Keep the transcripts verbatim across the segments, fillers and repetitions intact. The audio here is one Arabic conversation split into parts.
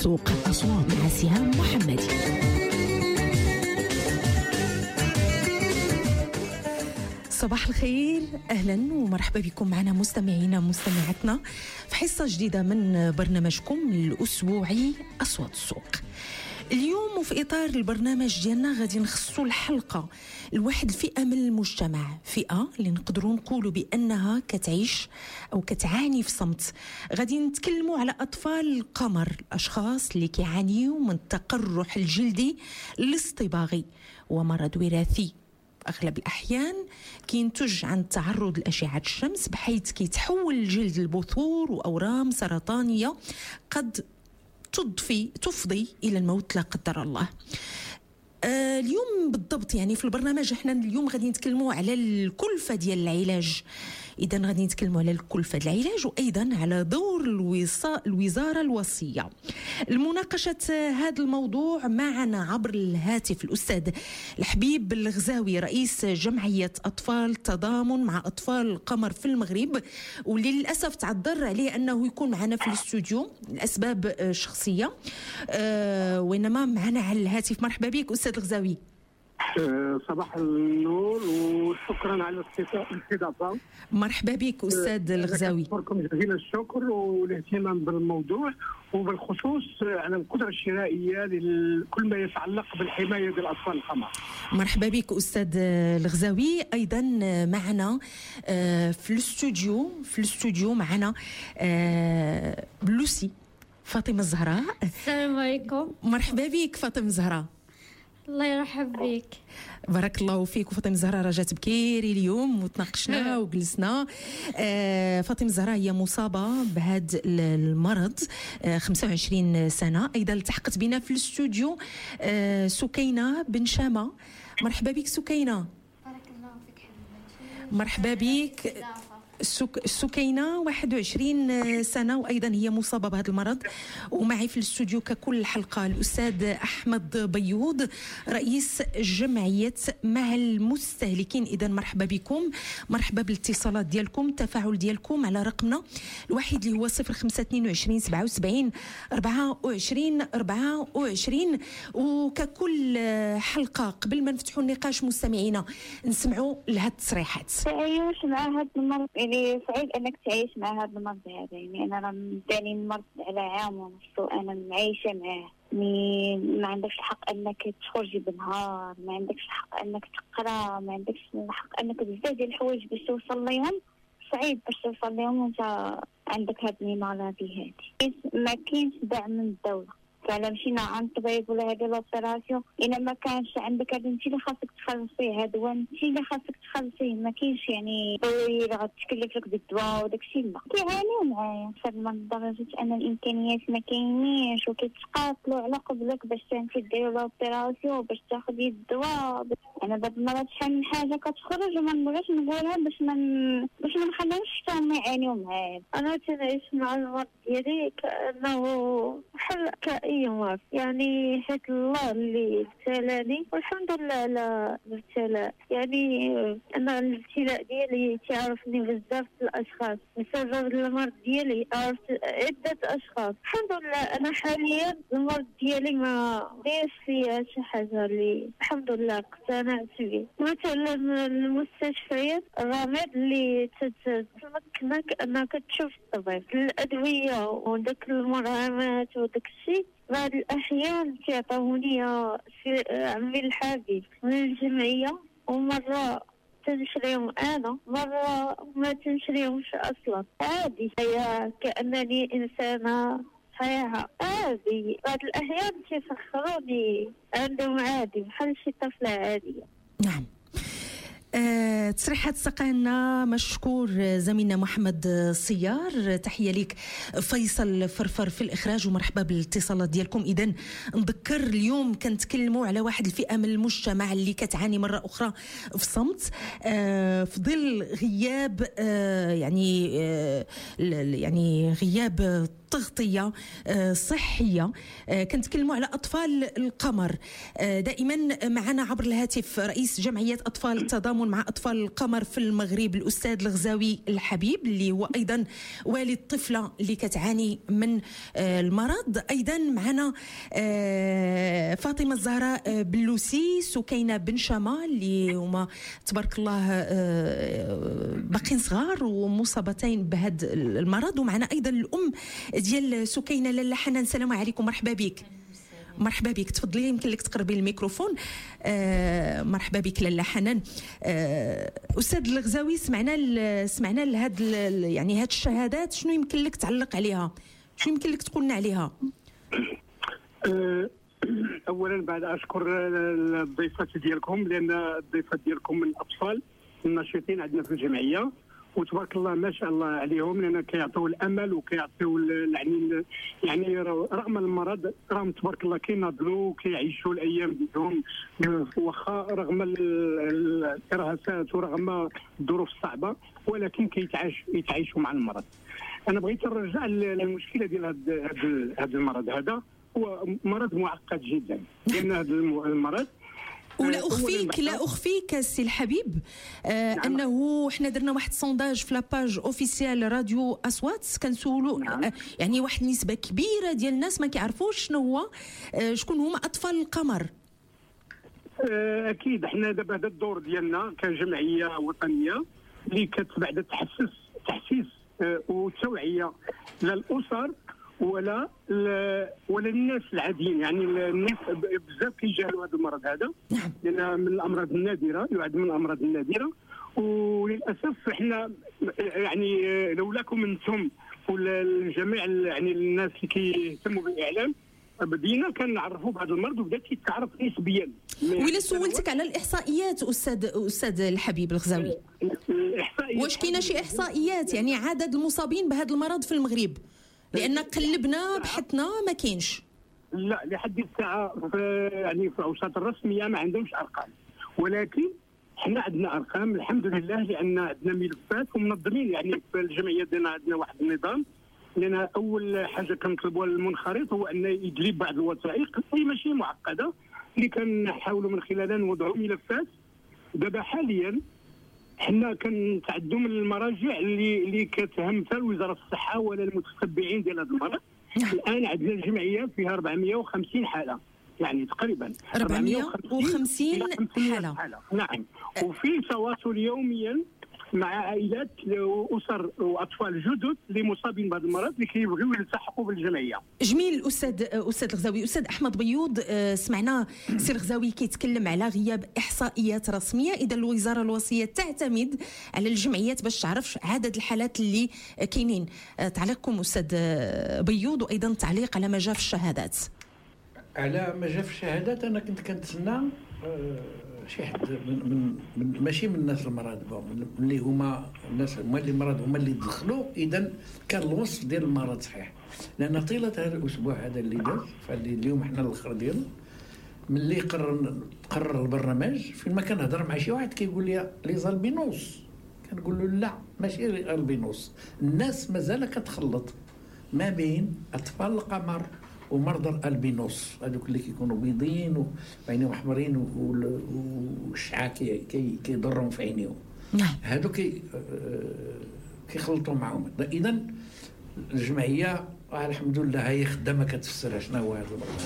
السوق مع سهام محمدي. صباح الخير، أهلا ومرحبا بكم معنا مستمعينا ومستمعاتنا في حصة جديدة من برنامجكم الأسبوعي أصوات السوق. اليوم وفي إطار البرنامج ديالنا غادي نخصو الحلقة لواحد الفئة من المجتمع، فئة اللي نقدروا نقولوا بأنها كتعيش أو كتعاني في صمت. غادي نتكلموا على أطفال القمر، الأشخاص اللي كيعانيوا من التقرح الجلدي الاصطباغي ومرض وراثي أغلب الأحيان كينتج عن التعرض لأشعة الشمس، بحيث كيتحول الجلد لبثور وأورام سرطانية قد تضفي تفضي إلى الموت لا قدر الله. آه اليوم بالضبط يعني في البرنامج احنا اليوم غادي نتكلموا على الكلفة ديال العلاج. إذا غادي نتكلموا على الكلفة ديال العلاج وأيضا على دور الوزارة الوصية. المناقشة هذا الموضوع معنا عبر الهاتف الأستاذ الحبيب الغزاوي، رئيس جمعية أطفال التضامن مع أطفال القمر في المغرب، واللي للأسف تعذر عليه أنه يكون معنا في الاستوديو لأسباب شخصية، أه وإنما معنا على الهاتف. مرحبا بك أستاذ الغزاوي. صباح النور وشكرا على الاستضافه. مرحبا بك استاذ الغزاوي. اشكركم جزيل الشكر والاهتمام بالموضوع وبالخصوص على القدره الشرائيه لكل ما يتعلق بالحمايه ديال اطفال القمر. مرحبا بك استاذ الغزاوي. ايضا معنا في الاستوديو في الاستوديو معنا بلوسي فاطمه الزهراء. السلام عليكم. مرحبا بك فاطمه الزهراء. الله يرحب بك. بارك الله فيك. وفاطمه الزهراء رجعت بكيري اليوم وتناقشنا وجلسنا. آه فاطمه الزهراء هي مصابه بهذا المرض، آه خمسة وعشرين سنه. ايضا التحقت بنا في الاستوديو آه سكينه بن شامه. مرحبا بك سكينه. بارك الله فيك حبيبتي. مرحبا بك سك... سكينة واحد وعشرين سنة وأيضا هي مصابة بهذا المرض. ومعي في الاستوديو ككل حلقة الأستاذ أحمد بيوض، رئيس جمعية مع المستهلكين. إذا مرحبا بكم، مرحبا بالاتصالات ديالكم، التفاعل ديالكم على رقمنا الواحد اللي هو صفر خمسة اثنين وعشرين سبعة وسبعين أربعة وعشرين أربعة وعشرين. وككل حلقة قبل ما نفتحوا النقاش مستمعينا نسمعوا لهذه التصريحات. تعيش مع هذا المرض يعني صعيب انك تعيش مع هذا المرض هذا. يعني انا راه مداني المرض على عام ونص وانا معيشه معاه. يعني ما عندكش الحق انك تخرجي بالنهار، ما عندكش الحق انك تقرا، ما عندكش الحق انك بزاف ديال الحوايج باش توصل ليهم. صعيب باش توصل ليهم وانت عندك هاد المرضي هادي. ما كاينش دعم من الدوله. فعلا مشينا عند الطبيب ولا هذه لوبيراسيون، الا ما كانش عندك هذا انت اللي خاصك تخلصيه، هذا هو انت اللي خاصك تخلصيه. ما كاينش يعني طويل غتكلف لك بالدواء وداك الشيء. لا كيعانيو معايا فما لدرجه ان الامكانيات ما كاينينش وكيتقاتلوا على قبلك باش تمشي ديروا لوبيراسيون باش تاخذي الدواء. انا دابا المرات شحال من حاجه كتخرج وما نبغيش نقولها باش ما من... باش ما نخليهمش حتى هما يعانيو معايا. انا تنعيش مع المرض ديالي كانه بحال كأي مرض، يعني حيت الله اللي ابتلاني والحمد لله على الابتلاء. يعني انا الابتلاء ديالي تعرفني بزاف الاشخاص بسبب المرض ديالي، عرفت عده اشخاص. الحمد لله انا حاليا المرض ديالي ما دايرش فيا شي حاجه اللي الحمد لله اقتنعت به. مثلا المستشفيات الرماد اللي تتمكنك انك تشوف الطبيب، الادويه وداك المرهمات وداك الشيء بعض الأحيان كيعطوني عمي الحبيب من الجمعية، ومرة تنشريهم أنا، مرة ما تنشريهمش أصلا. عادي هي كأنني إنسانة صحيحة. عادي بعض الأحيان كيسخروني عندهم عادي بحال شي طفلة عادية. نعم. أه، تصريحات سقانا مشكور زميلنا محمد صيار. تحية لك فيصل فرفر في الإخراج ومرحبا بالاتصالات ديالكم. إذن نذكر اليوم كنتكلموا على واحد الفئة من المجتمع اللي كتعاني مرة أخرى في صمت أه في ظل غياب أه يعني أه يعني غياب تغطية صحية. كنتكلموا على أطفال القمر. دائما معنا عبر الهاتف رئيس جمعية أطفال التضامن بالتعاون مع أطفال القمر في المغرب الأستاذ الغزاوي الحبيب اللي هو أيضا والد طفلة اللي كتعاني من المرض. أيضا معنا فاطمة الزهراء بلوسي، سكينة بن شما اللي هما تبارك الله باقين صغار ومصابتين بهذا المرض، ومعنا أيضا الأم ديال سكينة لاله حنان. السلام عليكم، مرحبا بك. مرحبا بك، تفضلي يمكن لك تقربي الميكروفون. آه مرحبا بك لاله حنان. آه استاذ الغزاوي، سمعنا سمعنا لهاد يعني هاد الشهادات، شنو يمكن لك تعلق عليها؟ شنو يمكن لك تقولنا عليها؟ أه اولا بعد اشكر الضيفات ديالكم، لان الضيفات ديالكم من الاطفال الناشطين عندنا في الجمعيه، وتبارك الله ما شاء الله عليهم، لان كيعطيو الامل وكيعطيو يعني يعني رغم المرض راهم تبارك الله كيناضلوا وكيعيشوا الايام ديالهم واخا رغم الارهاصات ورغم الظروف الصعبه، ولكن كيتعايش يتعايشوا مع المرض. انا بغيت نرجع للمشكله ديال هذا المرض. هذا هو مرض معقد جدا، لان هذا المرض ولا اخفيك لا اخفيك السي الحبيب آه نعم. انه حنا درنا واحد سونداج في لاباج اوفيسيال راديو اصوات، كنسولوا نعم. آه يعني واحد النسبه كبيره ديال الناس ما كيعرفوش شنو هو آه شكون هما اطفال القمر. آه اكيد حنا دابا هذا الدور ديالنا كجمعيه وطنيه اللي كتبعد تحسس تحسيس آه والتوعيه للاسر ولا ولا الناس العاديين، يعني الناس بزاف كيجهلوا هذا المرض هذا، لان من الامراض النادره، يعد من الامراض النادره، وللاسف احنا يعني لولاكم انتم والجميع يعني الناس اللي كيهتموا بالاعلام بدينا كنعرفوا بهذا المرض وبدا كيتعرف نسبيا. ولا سولتك على الاحصائيات استاذ استاذ الحبيب الغزاوي، واش كاينه شي احصائيات يعني عدد المصابين بهذا المرض في المغرب؟ لان قلبنا بحثنا ما كاينش. لا لحد الساعه في يعني في الاوساط الرسميه ما عندهمش ارقام، ولكن حنا عندنا ارقام الحمد لله، لان عندنا ملفات ومنظمين. يعني في الجمعيه ديالنا عندنا واحد النظام، لان اول حاجه كنطلبوا للمنخرط هو انه يجلب بعض الوثائق اللي ماشي معقده، اللي كنحاولوا من خلالها نوضعوا ملفات. دابا حاليا حنا كنتعدوا من المراجع اللي اللي كتهم حتى وزاره الصحه ولا المتتبعين ديال هذا المرض. الان عندنا الجمعيه فيها أربعمائة وخمسين حاله، يعني تقريبا أربعمائة وخمسين حاله. حاله نعم. وفي تواصل يوميا مع عائلات واسر واطفال جدد اللي مصابين بهذا المرض اللي كيبغيو يلتحقوا بالجمعيه. جميل استاذ استاذ الغزاوي. استاذ احمد بيوض، سمعنا سي الغزاوي كيتكلم على غياب احصائيات رسميه، اذا الوزاره الوصيه تعتمد على الجمعيات باش تعرف عدد الحالات اللي كاينين. تعليقكم استاذ بيوض، وايضا تعليق على ما جاء في الشهادات. على ما جاء في الشهادات انا كنت كنتسنى شي حد من, من ماشي من الناس المرض اللي هما الناس هما اللي مرض هما اللي دخلوا، اذا كان الوصف ديال المرض صحيح. لان طيله هذا الاسبوع هذا اللي داز، فاللي اليوم حنا الاخر ديالو ملي قرر قرر البرنامج، فين ما كنهضر مع شي واحد كيقول لي لي زالبينوس، كنقول له لا ماشي البينوس. الناس مازال كتخلط ما بين اطفال القمر ومرضى الالبينوس، هذوك اللي كيكونوا بيضين وعينيهم احمرين والشعاع كي كيضرهم في عينيهم. نعم هذوك كي كيخلطوا معهم. اذا الجمعيه الحمد لله هي خدامه كتفسر شنو هو هذا المرض.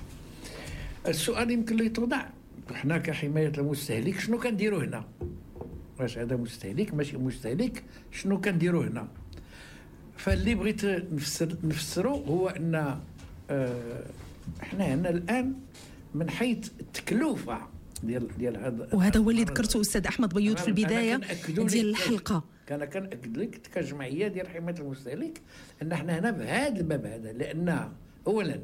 السؤال يمكن لي توضع، حنا كحمايه المستهلك شنو كنديروا هنا؟ واش هذا مستهلك ماشي مستهلك؟ شنو كنديروا هنا؟ فاللي بغيت نفسر نفسره هو ان آه احنا هنا الان من حيث التكلفه ديال ديال هذا، وهذا هو اللي ذكرته استاذ احمد بيوض في البدايه ديال الحلقه. كان كنأكد لك كجمعيه ديال حمايه المستهلك ان احنا هنا بهذا الباب هذا، لان اولا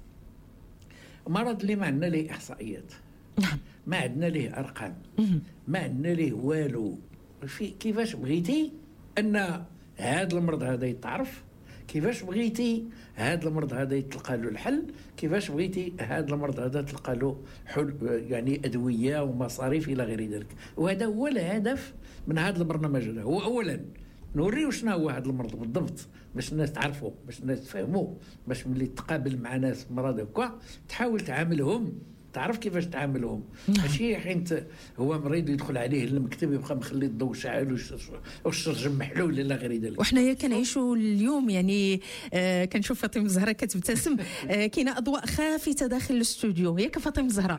مرض اللي ما عندنا ليه احصائيات، ما عندنا ليه ارقام، ما عندنا ليه والو. في كيفاش بغيتي ان هذا المرض هذا يتعرف، كيفاش بغيتي هذا المرض هذا يتلقى له الحل، كيفاش بغيتي هذا المرض هذا تلقى له حل يعني ادويه ومصاريف الى غير ذلك. وهذا هو الهدف من هذا البرنامج هذا، هو اولا نوريو شنو هو هذا المرض بالضبط باش الناس تعرفوا، باش الناس تفهموا، باش ملي تقابل مع ناس مرضى هكا تحاول تعاملهم تعرف كيفاش تعاملهم. ماشي حين هو مريض يدخل عليه المكتب يبقى مخلي الضوء شاعل واش ترجم محلول الى غير ذلك. وحنايا كنعيشوا اليوم يعني آه كنشوف فاطمه الزهراء كتبتسم آه كاينه اضواء خافته داخل الاستوديو ياك فاطمه الزهراء.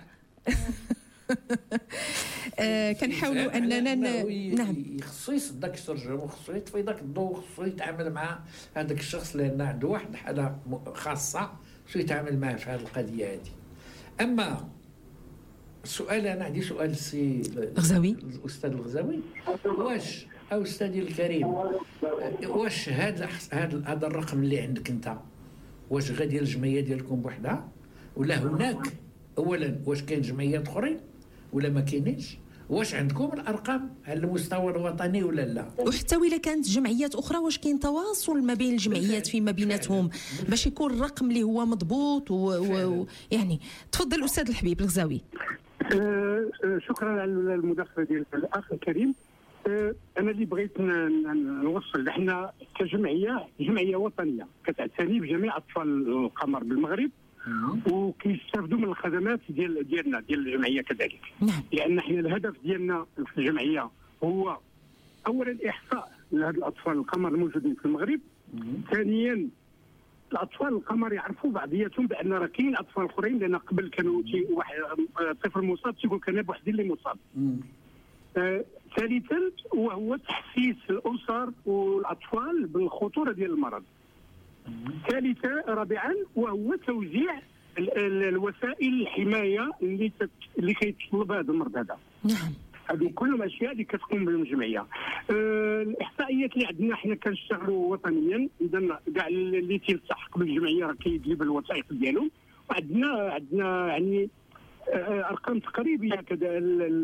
آه كنحاولوا اننا نعم خصو يصدق الترجمه وخصو يطفي ذاك الضوء وخصو يتعامل مع هذاك الشخص لان عنده واحد الحاله خاصه خصو يتعامل معه في هذه القضيه هذه. اما السؤال انا عندي سؤال السي الغزاوي الاستاذ الغزاوي، واش او استاذي الكريم واش هذا هذا هذا الرقم اللي عندك انت واش غادي الجمعيه ديالكم بوحدها ولا هناك اولا واش كاين جمعيات اخرين ولا ما كاينينش؟ واش عندكم الارقام على المستوى الوطني ولا لا؟ وحتى ولا كانت جمعيات اخرى واش كاين تواصل ما بين الجمعيات فيما بيناتهم باش يكون الرقم اللي هو مضبوط ويعني و... تفضل استاذ الحبيب الغزاوي. أه شكرا على المداخله ديال الاخ الكريم. أه انا اللي بغيت نوصل احنا كجمعيه جمعيه وطنيه كتعتني بجميع اطفال القمر بالمغرب وكيستافدوا من الخدمات ديال ديالنا ديال الجمعيه كذلك. نعم. لان احنا الهدف ديالنا في الجمعيه هو اولا الاحصاء لهذ الاطفال القمر الموجودين في المغرب. ثانيا الاطفال القمر يعرفوا بعضياتهم بان راه كاين اطفال اخرين، لان قبل كانوا واحد طفل مصاب تيقول كان بوحدي اللي مصاب. آه، ثالثا وهو تحسيس الاسر والاطفال بالخطوره ديال المرض. ثالثا رابعا وهو توزيع الوسائل الحمايه اللي تت... اللي كيتطلب هذا المرض هذا. نعم. هذه كلهم اشياء اللي كتقوم بهم الجمعيه. أه الاحصائيات اللي عندنا حنا كنشتغلوا وطنيا، اذا كاع اللي تيلتحق بالجمعيه راه كيجيب الوثائق ديالهم، وعندنا عندنا يعني ارقام تقريبيه كذا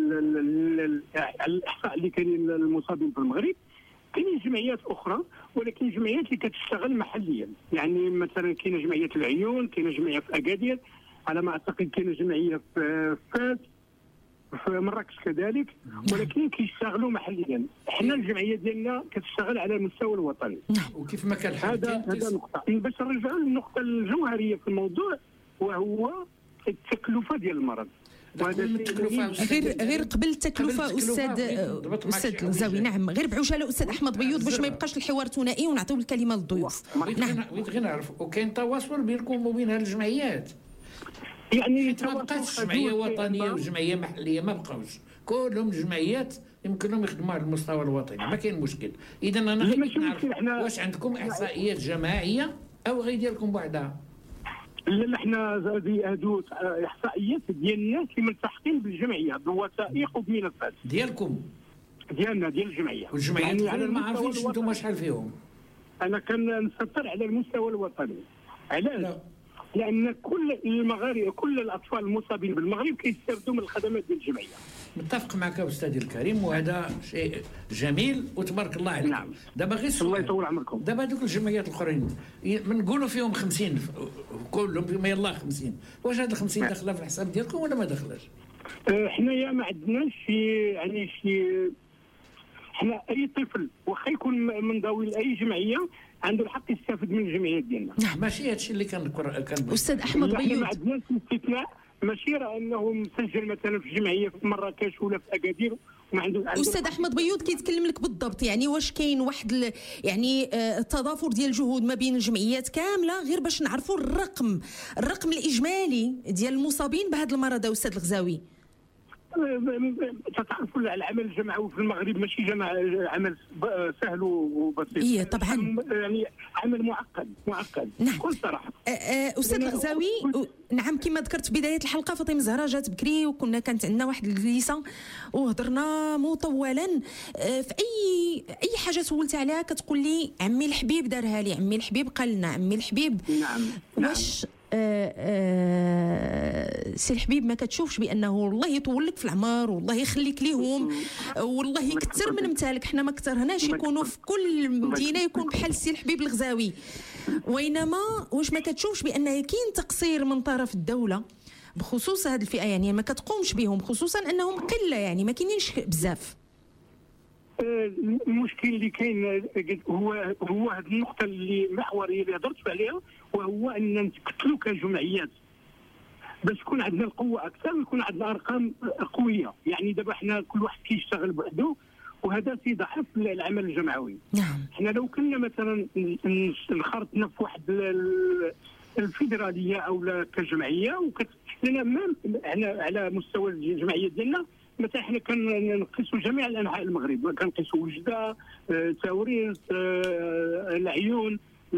الاحصاء اللي كاينين المصابين في المغرب. كاينين جمعيات اخرى ولكن جمعيات اللي كتشتغل محليا، يعني مثلا كاينه جمعيه العيون، كاينه جمعيه في اكادير، على ما اعتقد كاينه جمعيه في فاس، في مراكش كذلك، ولكن كيشتغلوا محليا. احنا الجمعيه ديالنا كتشتغل على المستوى الوطني. وكيف ما كان هذا هذا نقطه. باش نرجعوا للنقطه الجوهريه في الموضوع وهو التكلفه ديال المرض. غير غير قبل التكلفه استاذ استاذ الغزاوي. نعم غير بعجاله استاذ احمد بيوض باش ما يبقاش الحوار ثنائي ونعطيو الكلمه للضيوف. نعم بغيت غير نعرف وكاين تواصل بينكم وبين هذه الجمعيات؟ يعني ما بقاتش جمعيه وطنيه وجمعيه محليه، ما بقاوش كلهم جمعيات يمكنهم يخدموا على المستوى الوطني، ما كاين مشكل. اذا انا غير نعرف واش عندكم احصائيات جماعيه او غير ديالكم بوحدها؟ لا حنا هادو احصائيات ديالنا اللي ملتحقين بالجمعيه بوثائق وبملفات ديالكم ديالنا ديال الجمعيه. والجمعيات يعني ما عارفينش انتم شحال فيهم؟ انا كنسطر على المستوى الوطني. علاش؟ لان كل المغاربه كل الاطفال المصابين بالمغرب كيستافدوا من الخدمات ديال الجمعيه. متفق معك استاذي الكريم وهذا شيء جميل وتبارك الله عليك. نعم. دابا غير الله يطول عمركم. دابا هذوك الجمعيات الاخرين نقولوا فيهم خمسين كلهم بما يلاه خمسين، واش هاد ال خمسين داخله في الحساب ديالكم ولا ما داخلاش؟ حنايا ما عندناش شي يعني شي حنا اي طفل واخا يكون منضوي لاي جمعيه عنده الحق يستافد من الجمعيات ديالنا. نعم. ماشي هذا الشيء اللي كان كان استاذ احمد بيوض ما عندناش استثناء، ماشي راه انه مسجل مثلا في جمعيه في مراكش ولا في اكادير وما عنده. استاذ احمد بيوض كيتكلم لك بالضبط، يعني واش كاين واحد ال... يعني التضافر ديال الجهود ما بين الجمعيات كامله غير باش نعرفوا الرقم الرقم الاجمالي ديال المصابين بهذا المرض استاذ الغزاوي؟ تتعرفوا العمل الجمعوي في المغرب ماشي جمع عمل سهل وبسيط. اي طبعا يعني عمل معقد معقد نعم. بكل صراحه. استاذ الغزاوي نعم كما ذكرت في بدايه الحلقه فاطمه الزهراء جات بكري وكنا كانت عندنا واحد الجلسه وهضرنا مطولا في اي اي حاجه سولت عليها كتقول لي عمي الحبيب دارها لي، عمي الحبيب قال لنا، عمي الحبيب. نعم. واش آه آه سي الحبيب ما كتشوفش بانه والله يطول لك في العمر والله يخليك ليهم والله يكثر من امثالك؟ حنا ما كثرناش يكونوا في كل مدينه يكون بحال السي الحبيب الغزاوي، وينما واش ما كتشوفش بان كاين تقصير من طرف الدوله بخصوص هذه الفئه؟ يعني ما كتقومش بهم خصوصا انهم قله، يعني ما كاينينش بزاف. المشكل اللي كاين هو هو هذه النقطه اللي محوريه اللي هضرت عليها، وهو ان نتكتلوا كجمعيات باش تكون عندنا القوه اكثر ويكون عندنا ارقام قويه. يعني دابا حنا كل واحد كيشتغل بوحده وهذا تيضعف العمل الجمعوي. نعم. حنا لو كنا مثلا انخرطنا في واحد الفيدراليه او كجمعيه وكتحنا على على مستوى الجمعيه ديالنا، مثلا حنا كنقيسوا جميع الانحاء المغرب، كنقيسوا وجده، تاورير، العيون،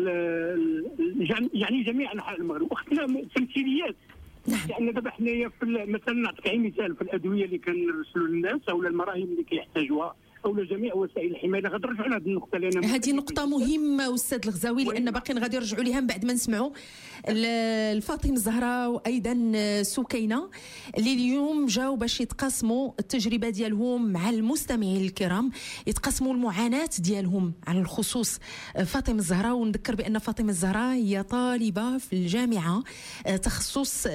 يعني جميع انحاء المغرب، وخدنا تمثيليات. يعني دابا حنايا في مثلا نعطيك عين مثال في الادويه اللي كنرسلوا للناس او المراهم اللي كيحتاجوها او جميع وسائل الحمايه. غنرجعوا لهذه النقطه لان هذه نقطه مهمه استاذ الغزاوي، لان باقي غادي نرجعوا ليها من بعد ما نسمعوا الفاطمه الزهراء وايضا سكينه اللي اليوم جاوا باش يتقاسموا التجربه ديالهم مع المستمعين الكرام، يتقاسموا المعاناه ديالهم على الخصوص فاطمه الزهراء. ونذكر بان فاطمه الزهراء هي طالبه في الجامعه تخصص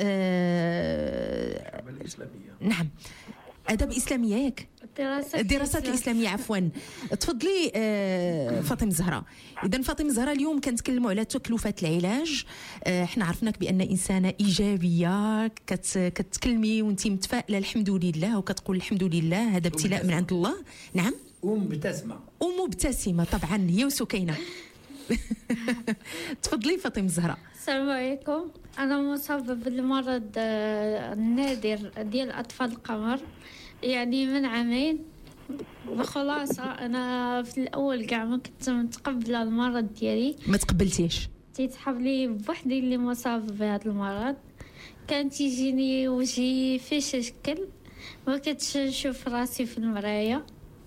الاسلاميه. نعم، اداب اسلاميه ياك؟ الدراسات الدراسات الاسلاميه عفوا. تفضلي آه فاطمه الزهراء. اذا فاطمه الزهراء اليوم كنتكلموا على تكلفه العلاج. آه احنا عرفناك بان انسانه ايجابيه، كت كتكلمي وانت متفائله الحمد لله وكتقول الحمد لله هذا ابتلاء من عند الله. نعم، ومبتسمه ومبتسمه طبعا هي وسكينه. تفضلي فاطمه الزهراء. السلام عليكم. انا مصابه بالمرض النادر ديال اطفال القمر يعني من عامين. بخلاصه انا في الاول كاع ما كنت متقبله المرض ديالي. ما تقبلتيش؟ تيتحب لي بوحدي اللي مصاب بهذا المرض، كان تيجيني وجهي فيه شكل ما كنتش نشوف راسي في المرايه.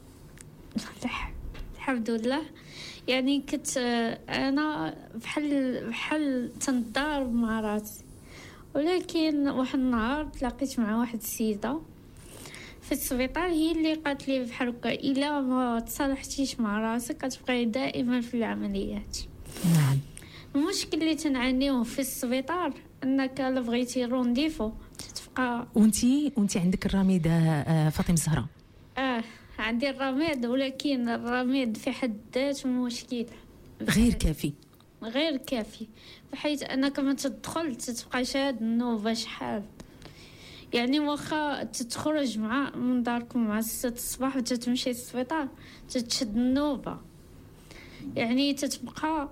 الحمد لله. يعني كنت انا بحال بحال تنضارب مع راسي، ولكن واحد النهار تلاقيت مع واحد السيده في السبيطار، هي اللي قالت لي بحال هكا الا ما تصالحتيش مع راسك كتبقاي دائما في العمليات. نعم. المشكل اللي تنعانيوه في السبيطار انك الا بغيتي رونديفو تتبقى. وانتي وانتي عندك الرميد فاطمه الزهراء؟ اه عندي الرميد، ولكن الرميد في حد ذاته مشكل غير كافي. غير كافي بحيث انك ما تدخل تتبقى شاد النوبه شحال. يعني واخا تتخرج مع من داركم مع ستة الصباح وتتمشي للسبيطار تتشد النوبه، يعني تتبقى.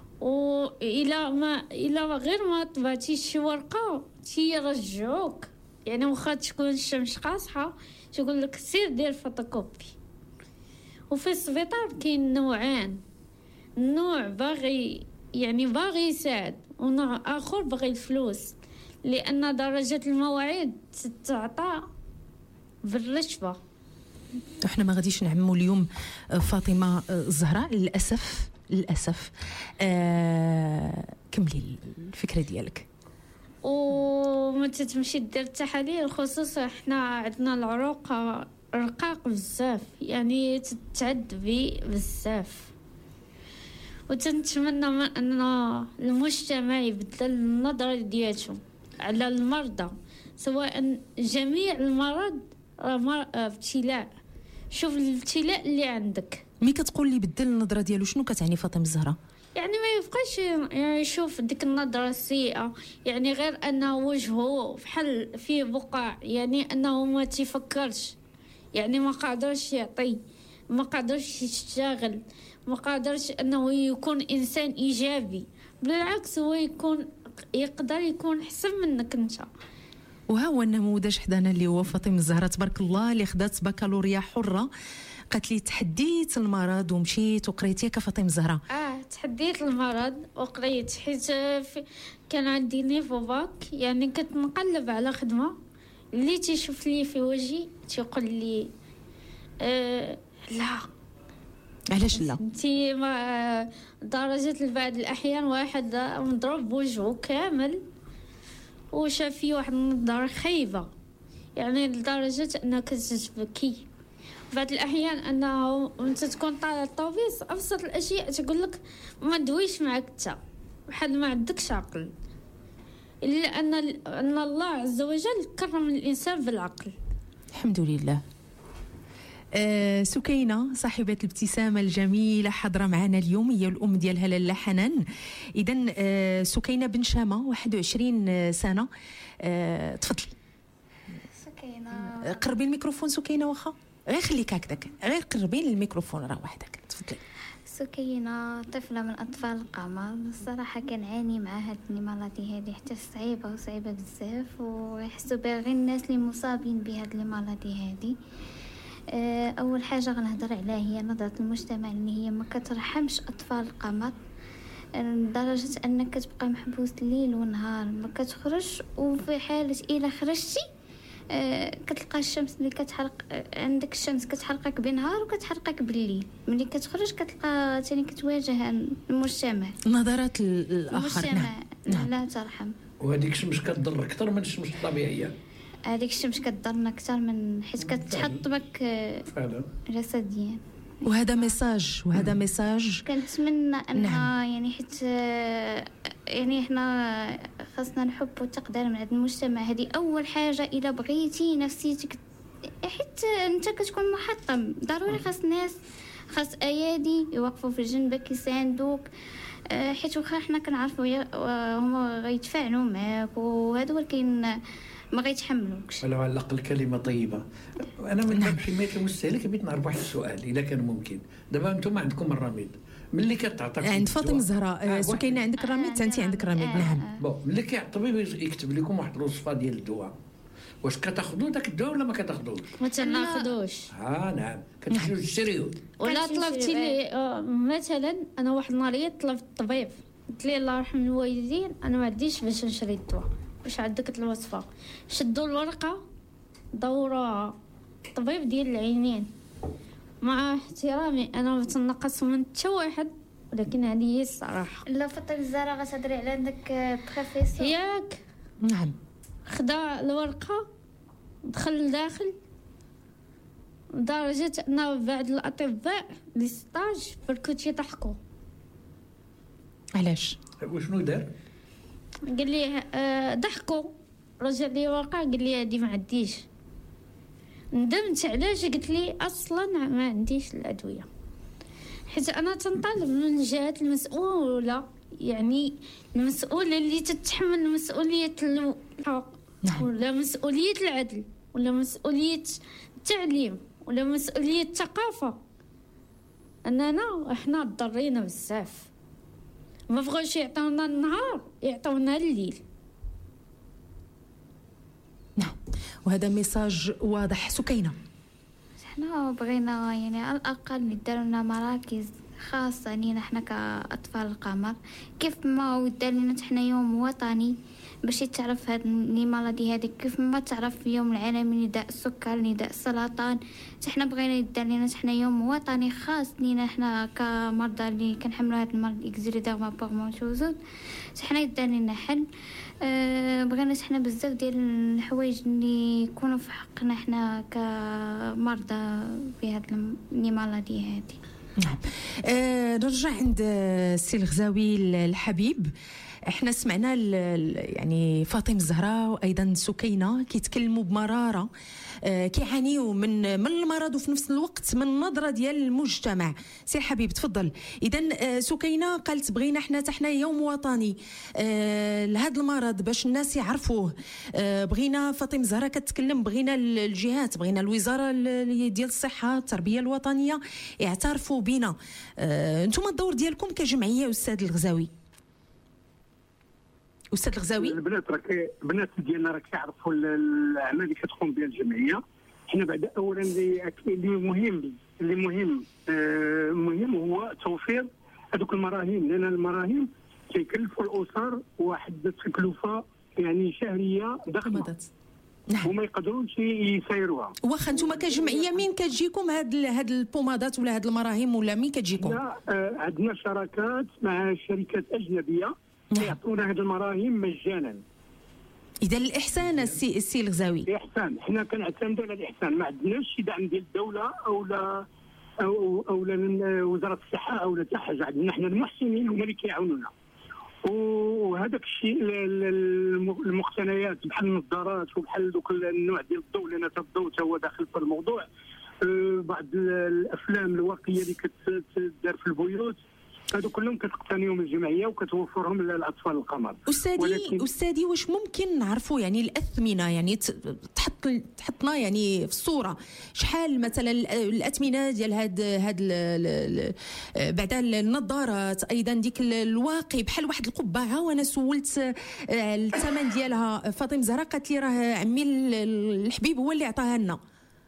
وإلا ما إلا غير ما طبعتيش شي ورقه تيرجعوك، يعني واخا تكون الشمس قاصحه تقول لك سير دير فوتوكوبي. وفي السبيطار كاين نوعين، نوع باغي يعني باغي يساعد ونوع اخر باغي الفلوس، لان درجه المواعيد تتعطى بالرشوه. احنا ما غاديش نعموا اليوم فاطمه الزهراء للاسف للاسف. آه كملي الفكره ديالك. ومتى تمشي دير التحاليل خصوصا حنا عندنا العروق رقاق بزاف، يعني تتعد بي بزاف. وتنتمنى ان المجتمع يبدل النظره ديالته على المرضى، سواء جميع المرض ابتلاء. شوف الابتلاء اللي عندك. مي كتقول لي بدل النظره ديالو شنو كتعني فاطمه الزهراء؟ يعني ما يبقاش يعني يشوف ديك النظرة السيئة، يعني غير أنه وجهه بحال فيه بقع، يعني أنه ما تفكرش، يعني ما قادرش يعطي، ما قادرش يشتغل، ما قادرش أنه يكون إنسان إيجابي. بالعكس هو يكون يقدر يكون حسن منك أنت. وها هو النموذج حدانا اللي هو فاطمه الزهراء تبارك الله، اللي خدات بكالوريا حرة. قالت لي تحديت المرض ومشيت وقريت ياك فاطمه الزهراء؟ اه تحديت المرض وقريت، حيت كان عندي نيفو باك، يعني كنت نقلب على خدمه اللي تيشوف لي في وجهي تيقول لي آه لا. علاش لا؟ انتي ما درجه بعض الاحيان واحد مضروب بوجهه كامل وشاف فيه واحد النظاره خايبه، يعني لدرجه انك تبكي. بعض الأحيان أنه أنت تكون طالع الطوبيس أبسط الأشياء تقول لك ما دويش معك أنت، بحال ما عندكش عقل، إلا أن أن الله عز وجل كرم الإنسان بالعقل. الحمد لله. آه سكينة صاحبة الابتسامة الجميلة حاضرة معنا اليوم، هي الأم ديالها لاله حنان. إذن آه سكينة بن شامة واحد وعشرين سنة. آه تفضلي سكينة. قربي الميكروفون سكينة، واخا غير خليك هكذاك، غير قربي الميكروفون راه وحدك. تفضلي. سكينة طفلة من أطفال القمر. الصراحة كنعاني مع هاد المرضي هادي حتى صعيبة وصعيبة بزاف، ويحسوا بها غير الناس اللي مصابين بهاد المرضي هادي. أول حاجة غنهضر عليها هي نظرة المجتمع اللي هي ما كترحمش أطفال القمر، لدرجة أنك كتبقى محبوس ليل ونهار ما كتخرج، وفي حالة إلا خرجتي أه كتلقى الشمس اللي كتحرق عندك، الشمس كتحرقك بنهار وكتحرقك بالليل. ملي كتخرج كتلقى تاني كتواجه المجتمع، نظرات الآخر. المجتمع نعم. لا ترحم. وهذيك الشمس كتضر أكثر من الشمس الطبيعية. هذيك الشمس كتضرنا أكثر من حيت كتحطمك فعلا جسديا. وهذا ميساج وهذا ميساج كنتمنى ان نعم. يعني حيت يعني احنا خاصنا نحب والتقدير من عند المجتمع. هذه اول حاجه. اذا بغيتي نفسيتك حيت انت كتكون محطم، ضروري خاص الناس، خاص ايادي يوقفوا في جنبك يساندوك، حيت واخا حنا كنعرفوا هما غيتفاعلوا معاك وهذا، ولكن ما غيتحملوكش. ولو على الاقل كلمه طيبه. انا من باب حمايه المستهلك بغيت نعرف واحد السؤال اذا كان ممكن. دابا انتم عندكم الرميد، ملي كتعطيك عند فاطمه الزهراء سكينه عندك الرميد، حتى انت عندك الرميد. نعم. بون ملي الطبيب يكتب لكم واحد الوصفه ديال الدواء، واش كتاخذوا داك الدواء ولا ما كتاخذوش؟ ما تناخذوش. اه نعم، كتمشيو تشريوه. ولا طلبتي لي مثلا انا واحد النهار طلبت الطبيب، قلت لي الله يرحم الوالدين انا ما عنديش باش نشري الدواء، واش عندك الوصفه؟ شدوا الورقه دوروها. الطبيب ديال العينين، مع احترامي انا ما تنقص من حتى واحد، ولكن هذه هي الصراحه. لا فاطمه الزهراء غتهضري على عندك بروفيسور ياك. نعم. خدا الورقه دخل لداخل، لدرجه ان بعض الاطباء لي ستاج بركوت يضحكوا. علاش؟ وشنو دار؟ قال لي أه ضحكوا، رجع لي ورقه قال لي هذه ما عنديش. ندمت علاش، قلت لي اصلا ما عنديش الادويه، حيت انا تنطالب من الجهات المسؤوله، يعني المسؤوله اللي تتحمل مسؤوليه الحق، ولا مسؤوليه العدل، ولا مسؤوليه التعليم، ولا مسؤوليه الثقافه. اننا احنا ضرينا بزاف، ما بغاوش يعطونا النهار يعطونا الليل. نعم. وهذا ميساج واضح. سكينة، احنا بغينا يعني على الاقل يداروا لنا مراكز خاصه لينا احنا كاطفال القمر، كيف ما ودار لنا احنا يوم وطني باش يتعرف هاد المرض هذيك، كيف ما تعرف يوم العالمي لداء السكر لداء السرطان. احنا بغينا يدار لنا احنا يوم وطني خاص لينا احنا كمرضى اللي كنحملوا هذا المرض اكزيليديرما بورمونتوزون. احنا يدار لنا حل. أه بغينا احنا بزاف ديال الحوايج اللي يكونوا في حقنا احنا كمرضى بهذا المرض هذه. نعم. أه نرجع عند السي الغزاوي الحبيب. احنا سمعنا يعني فاطمه الزهراء وايضا سكينه كيتكلموا بمراره، آه كيعانيوا من من المرض وفي نفس الوقت من النظره ديال المجتمع. سي حبيب تفضل. اذا آه سكينه قالت بغينا حنا حتى حنا يوم وطني آه لهذا المرض باش الناس يعرفوه. آه بغينا فاطمه الزهراء كتكلم بغينا الجهات، بغينا الوزاره ديال الصحه التربيه الوطنيه يعترفوا بنا. آه انتم الدور ديالكم كجمعيه استاذ الغزاوي. استاذ الغزاوي، البنات راه البنات ديالنا راه كيعرفوا الاعمال اللي كتقوم بها الجمعيه. حنا بعد اولا اللي اللي مهم اللي مهم آه مهم هو توفير هذوك المراهم، لان المراهم كيكلفوا الاسر واحد التكلفه يعني شهريه ضخمه. نعم. وما يقدروش يسيروها. واخا نتوما كجمعيه مين كتجيكم هاد هاد البومادات ولا هاد المراهم ولا مين كتجيكم؟ لا آه عندنا شراكات مع شركات اجنبيه يعطونا هذه المراهم مجانا. اذا الاحسان السي السي الغزاوي الاحسان، حنا كنعتمدوا على الاحسان، ما عندناش شي دعم ديال الدوله او لا او او لا وزاره الصحه او لا حتى حاجه. عندنا حنا المحسنين هما اللي كيعاونونا، وهذاك الشيء المقتنيات بحال النظارات وبحال دوك النوع ديال الضوء، لان الضوء حتى هو داخل في الموضوع. بعض الافلام الواقعيه اللي كتدار في البيوت، هادو كلهم كتقتنيهم الجمعيه وكتوفرهم للاطفال القمر. استاذي ولكن... استاذي واش ممكن نعرفوا يعني الاثمنه، يعني تحط تحطنا يعني في الصوره شحال مثلا الاثمنه ديال هاد هاد بعد النظارات، ايضا ديك الواقي بحال واحد القبعه، وانا سولت الثمن ديالها فاطمه زهراء قالت لي راه عمي الحبيب هو اللي عطاها لنا.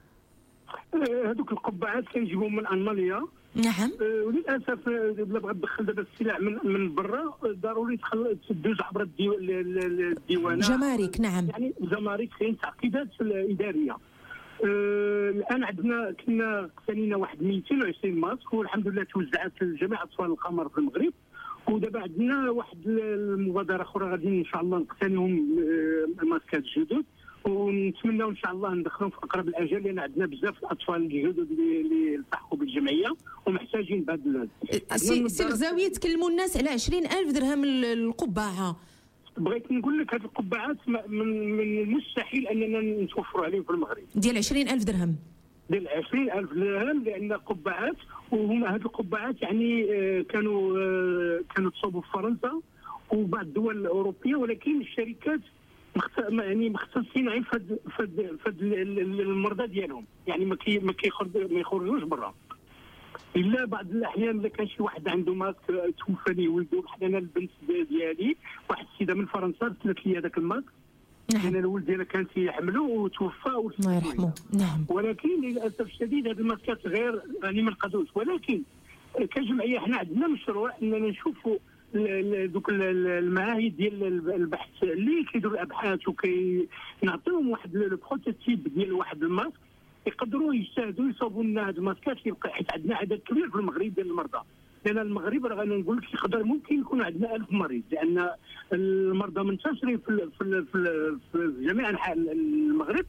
هذوك القبعات كنجيبهم من المانيا. نعم. أه وللاسف الا بغات تدخل دابا السلع من من برا ضروري تدوز عبر الديو الديوانات جمارك. نعم. يعني جمارك كاين تعقيدات الاداريه. أه الان عندنا كنا اقتنينا واحد مئتين وعشرين ماسك والحمد لله توزعت لجميع اطفال القمر في المغرب، ودابا عندنا واحد المبادره اخرى غادي ان شاء الله نقتنيهم ماسكات جدد، ونتمنوا ان شاء الله ندخلهم في اقرب الاجال، لان عندنا بزاف الاطفال الجدد اللي التحقوا بالجمعيه ومحتاجين بهذا. سي سي الغزاوي تكلموا الناس على عشرين ألف درهم القبعه. بغيت نقول لك هذه القبعات من من المستحيل اننا نتوفروا عليهم في المغرب. ديال عشرين ألف درهم. ديال عشرين ألف درهم، لان قبعات وهما هذه القبعات يعني كانوا كانوا تصوبوا في فرنسا وبعض الدول الاوروبيه، ولكن الشركات يعني مختصين غير في فد فد المرضى ديالهم، يعني ما كي ما كيخرج ما يخرجوش برا الا بعض الاحيان. اذا كان شي واحد عنده ماسك توفى ليه ولده، بحال انا البنت ديالي واحد السيده من فرنسا رسلت لي هذاك الماسك. نعم. لان الولد ديالها كان تيحملو وتوفى الله يرحمه. نعم. ولكن للاسف الشديد هذه الماسكات غير يعني ما نقدروش، ولكن كجمعيه حنا عندنا مشروع اننا نشوفوا دوك المعاهد ديال البحث اللي كيديروا الابحاث وكينعطيوهم واحد البروتوتيب ديال واحد الماسك يقدروا يجتهدوا يصاوبوا لنا هاد الماسكات، حيت عندنا عدد كبير في المغرب ديال المرضى. لان المغرب راه غادي نقول لك يقدر ممكن يكون عندنا ألف مريض، لان المرضى منتشرين في في في, في جميع انحاء المغرب،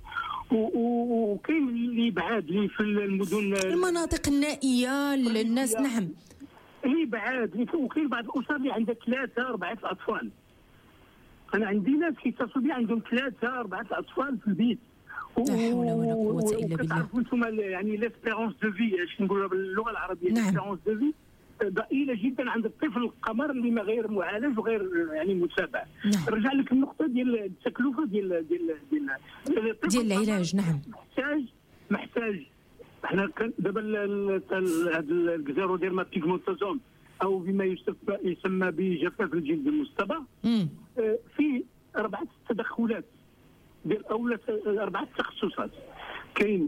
وكاين اللي بعاد اللي في المدن المناطق النائيه للناس. نعم. اللي بعاد، وكاين بعض الاسر اللي عندها ثلاثه اربعه اطفال. انا عندي ناس كيتصلوا بي عندهم ثلاثه اربعه اطفال في البيت. لا حول ولا قوه الا بالله. كتعرفوا انتم يعني ليسبيرونس دو في، اش نقولوا باللغه العربيه ليسبيرونس دو في ضئيله جدا عند الطفل القمر اللي ما غير معالج وغير يعني متابع. نعم. نرجع لك النقطه ديال التكلفه ديال ديال ديال ديال العلاج. نعم. محتاج محتاج احنا دابا هذا الكزيرو ديال ما بيغمونتازوم او بما يسمى بجفاف الجلد المستبع، في اربعه تدخلات ديال او اربعه تخصصات. كاين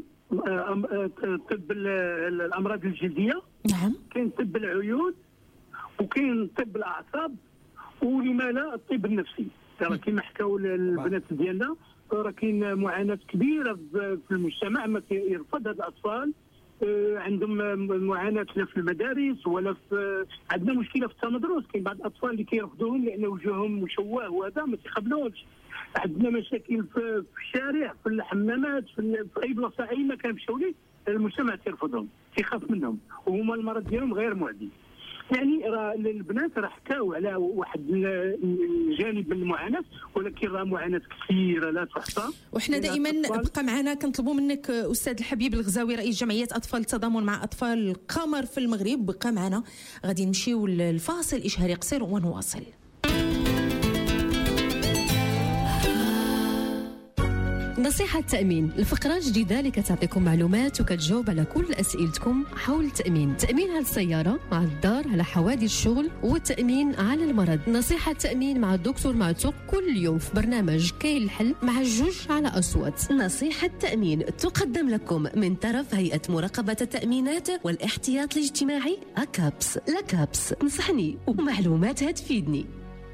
طب الامراض الجلديه. نعم. كاين طب العيون، وكاين طب الاعصاب، ولما لا الطب النفسي. راه كما حكاو البنات ديالنا راه كاين معاناه كبيره في المجتمع، ما كيرفض هاد الاطفال، عندهم معاناه لا في المدارس ولا في عندنا مشكله في التمدرس. كاين بعض الاطفال اللي كيرفضوهم لان وجههم مشوه وهذا ما تيقبلوش. عندنا مشاكل في الشارع في الحمامات في اي بلاصه اي مكان مشاو ليه المجتمع تيرفضهم تيخاف منهم، وهما المرض ديالهم غير معدي. يعني راه البنات راه حكاو على واحد الجانب من المعاناه، ولكن راه معاناه كثيره لا تحصى. وحنا دائما بقى معنا كنطلبوا منك استاذ الحبيب الغزاوي رئيس جمعيه اطفال التضامن مع اطفال القمر في المغرب، بقى معنا. غادي نمشيو للفاصل اشهاري قصير ونواصل. نصيحة تأمين، الفقرة جديدة اللي كتعطيكم معلومات وكتجاوب على كل أسئلتكم حول التأمين. تأمين على السيارة، على الدار، على حوادث الشغل، والتأمين على المرض. نصيحة تأمين مع الدكتور معتوق كل يوم في برنامج كاين الحل مع الجوج على أصوات. نصيحة تأمين تقدم لكم من طرف هيئة مراقبة التأمينات والاحتياط الاجتماعي أكابس. لكابس تنصحني ومعلوماتها تفيدني.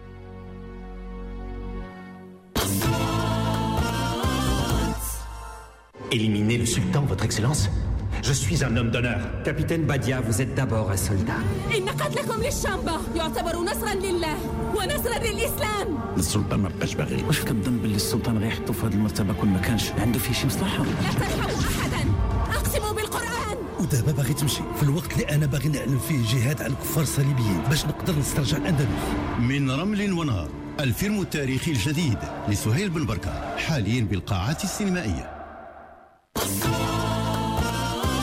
Éliminez le sultan, votre excellence. Je suis un homme d'honneur. Capitaine Badia, vous êtes d'abord un soldat. إن قتلكم للشامبة يعتبر نصرا لله ونصرا للإسلام. السلطان ما بقاش باغي. واش كتظن باللي السلطان غيحطو في هذه المرتبة كون ما كانش عنده فيه شي مصلحة؟ لا ترحموا أحدا، أقسم بالقرآن. ودابا باغي تمشي في الوقت اللي أنا باغي نعلن فيه جهاد على الكفار الصليبيين باش نقدر نسترجع الأندلس. من رمل ونهار، الفيلم التاريخي الجديد لسهيل بن بركة، حاليا بالقاعات السينمائية.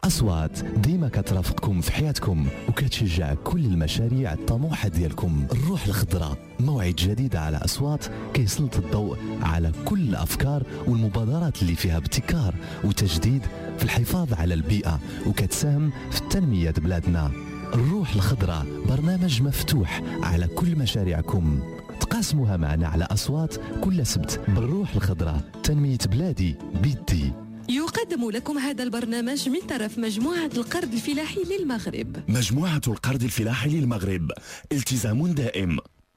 أصوات ديما كترافقكم في حياتكم وكتشجع كل المشاريع الطموحة ديالكم. الروح الخضراء موعد جديد على أصوات كيسلط الضوء على كل الأفكار والمبادرات اللي فيها ابتكار وتجديد في الحفاظ على البيئة وكتساهم في التنمية بلادنا. الروح الخضراء برنامج مفتوح على كل مشاريعكم، تقاسموها معنا على أصوات كل سبت. بالروح الخضراء تنمية بلادي بيدي. يقدم لكم هذا البرنامج من طرف مجموعة القرض الفلاحي للمغرب. مجموعة القرض الفلاحي للمغرب، التزام دائم.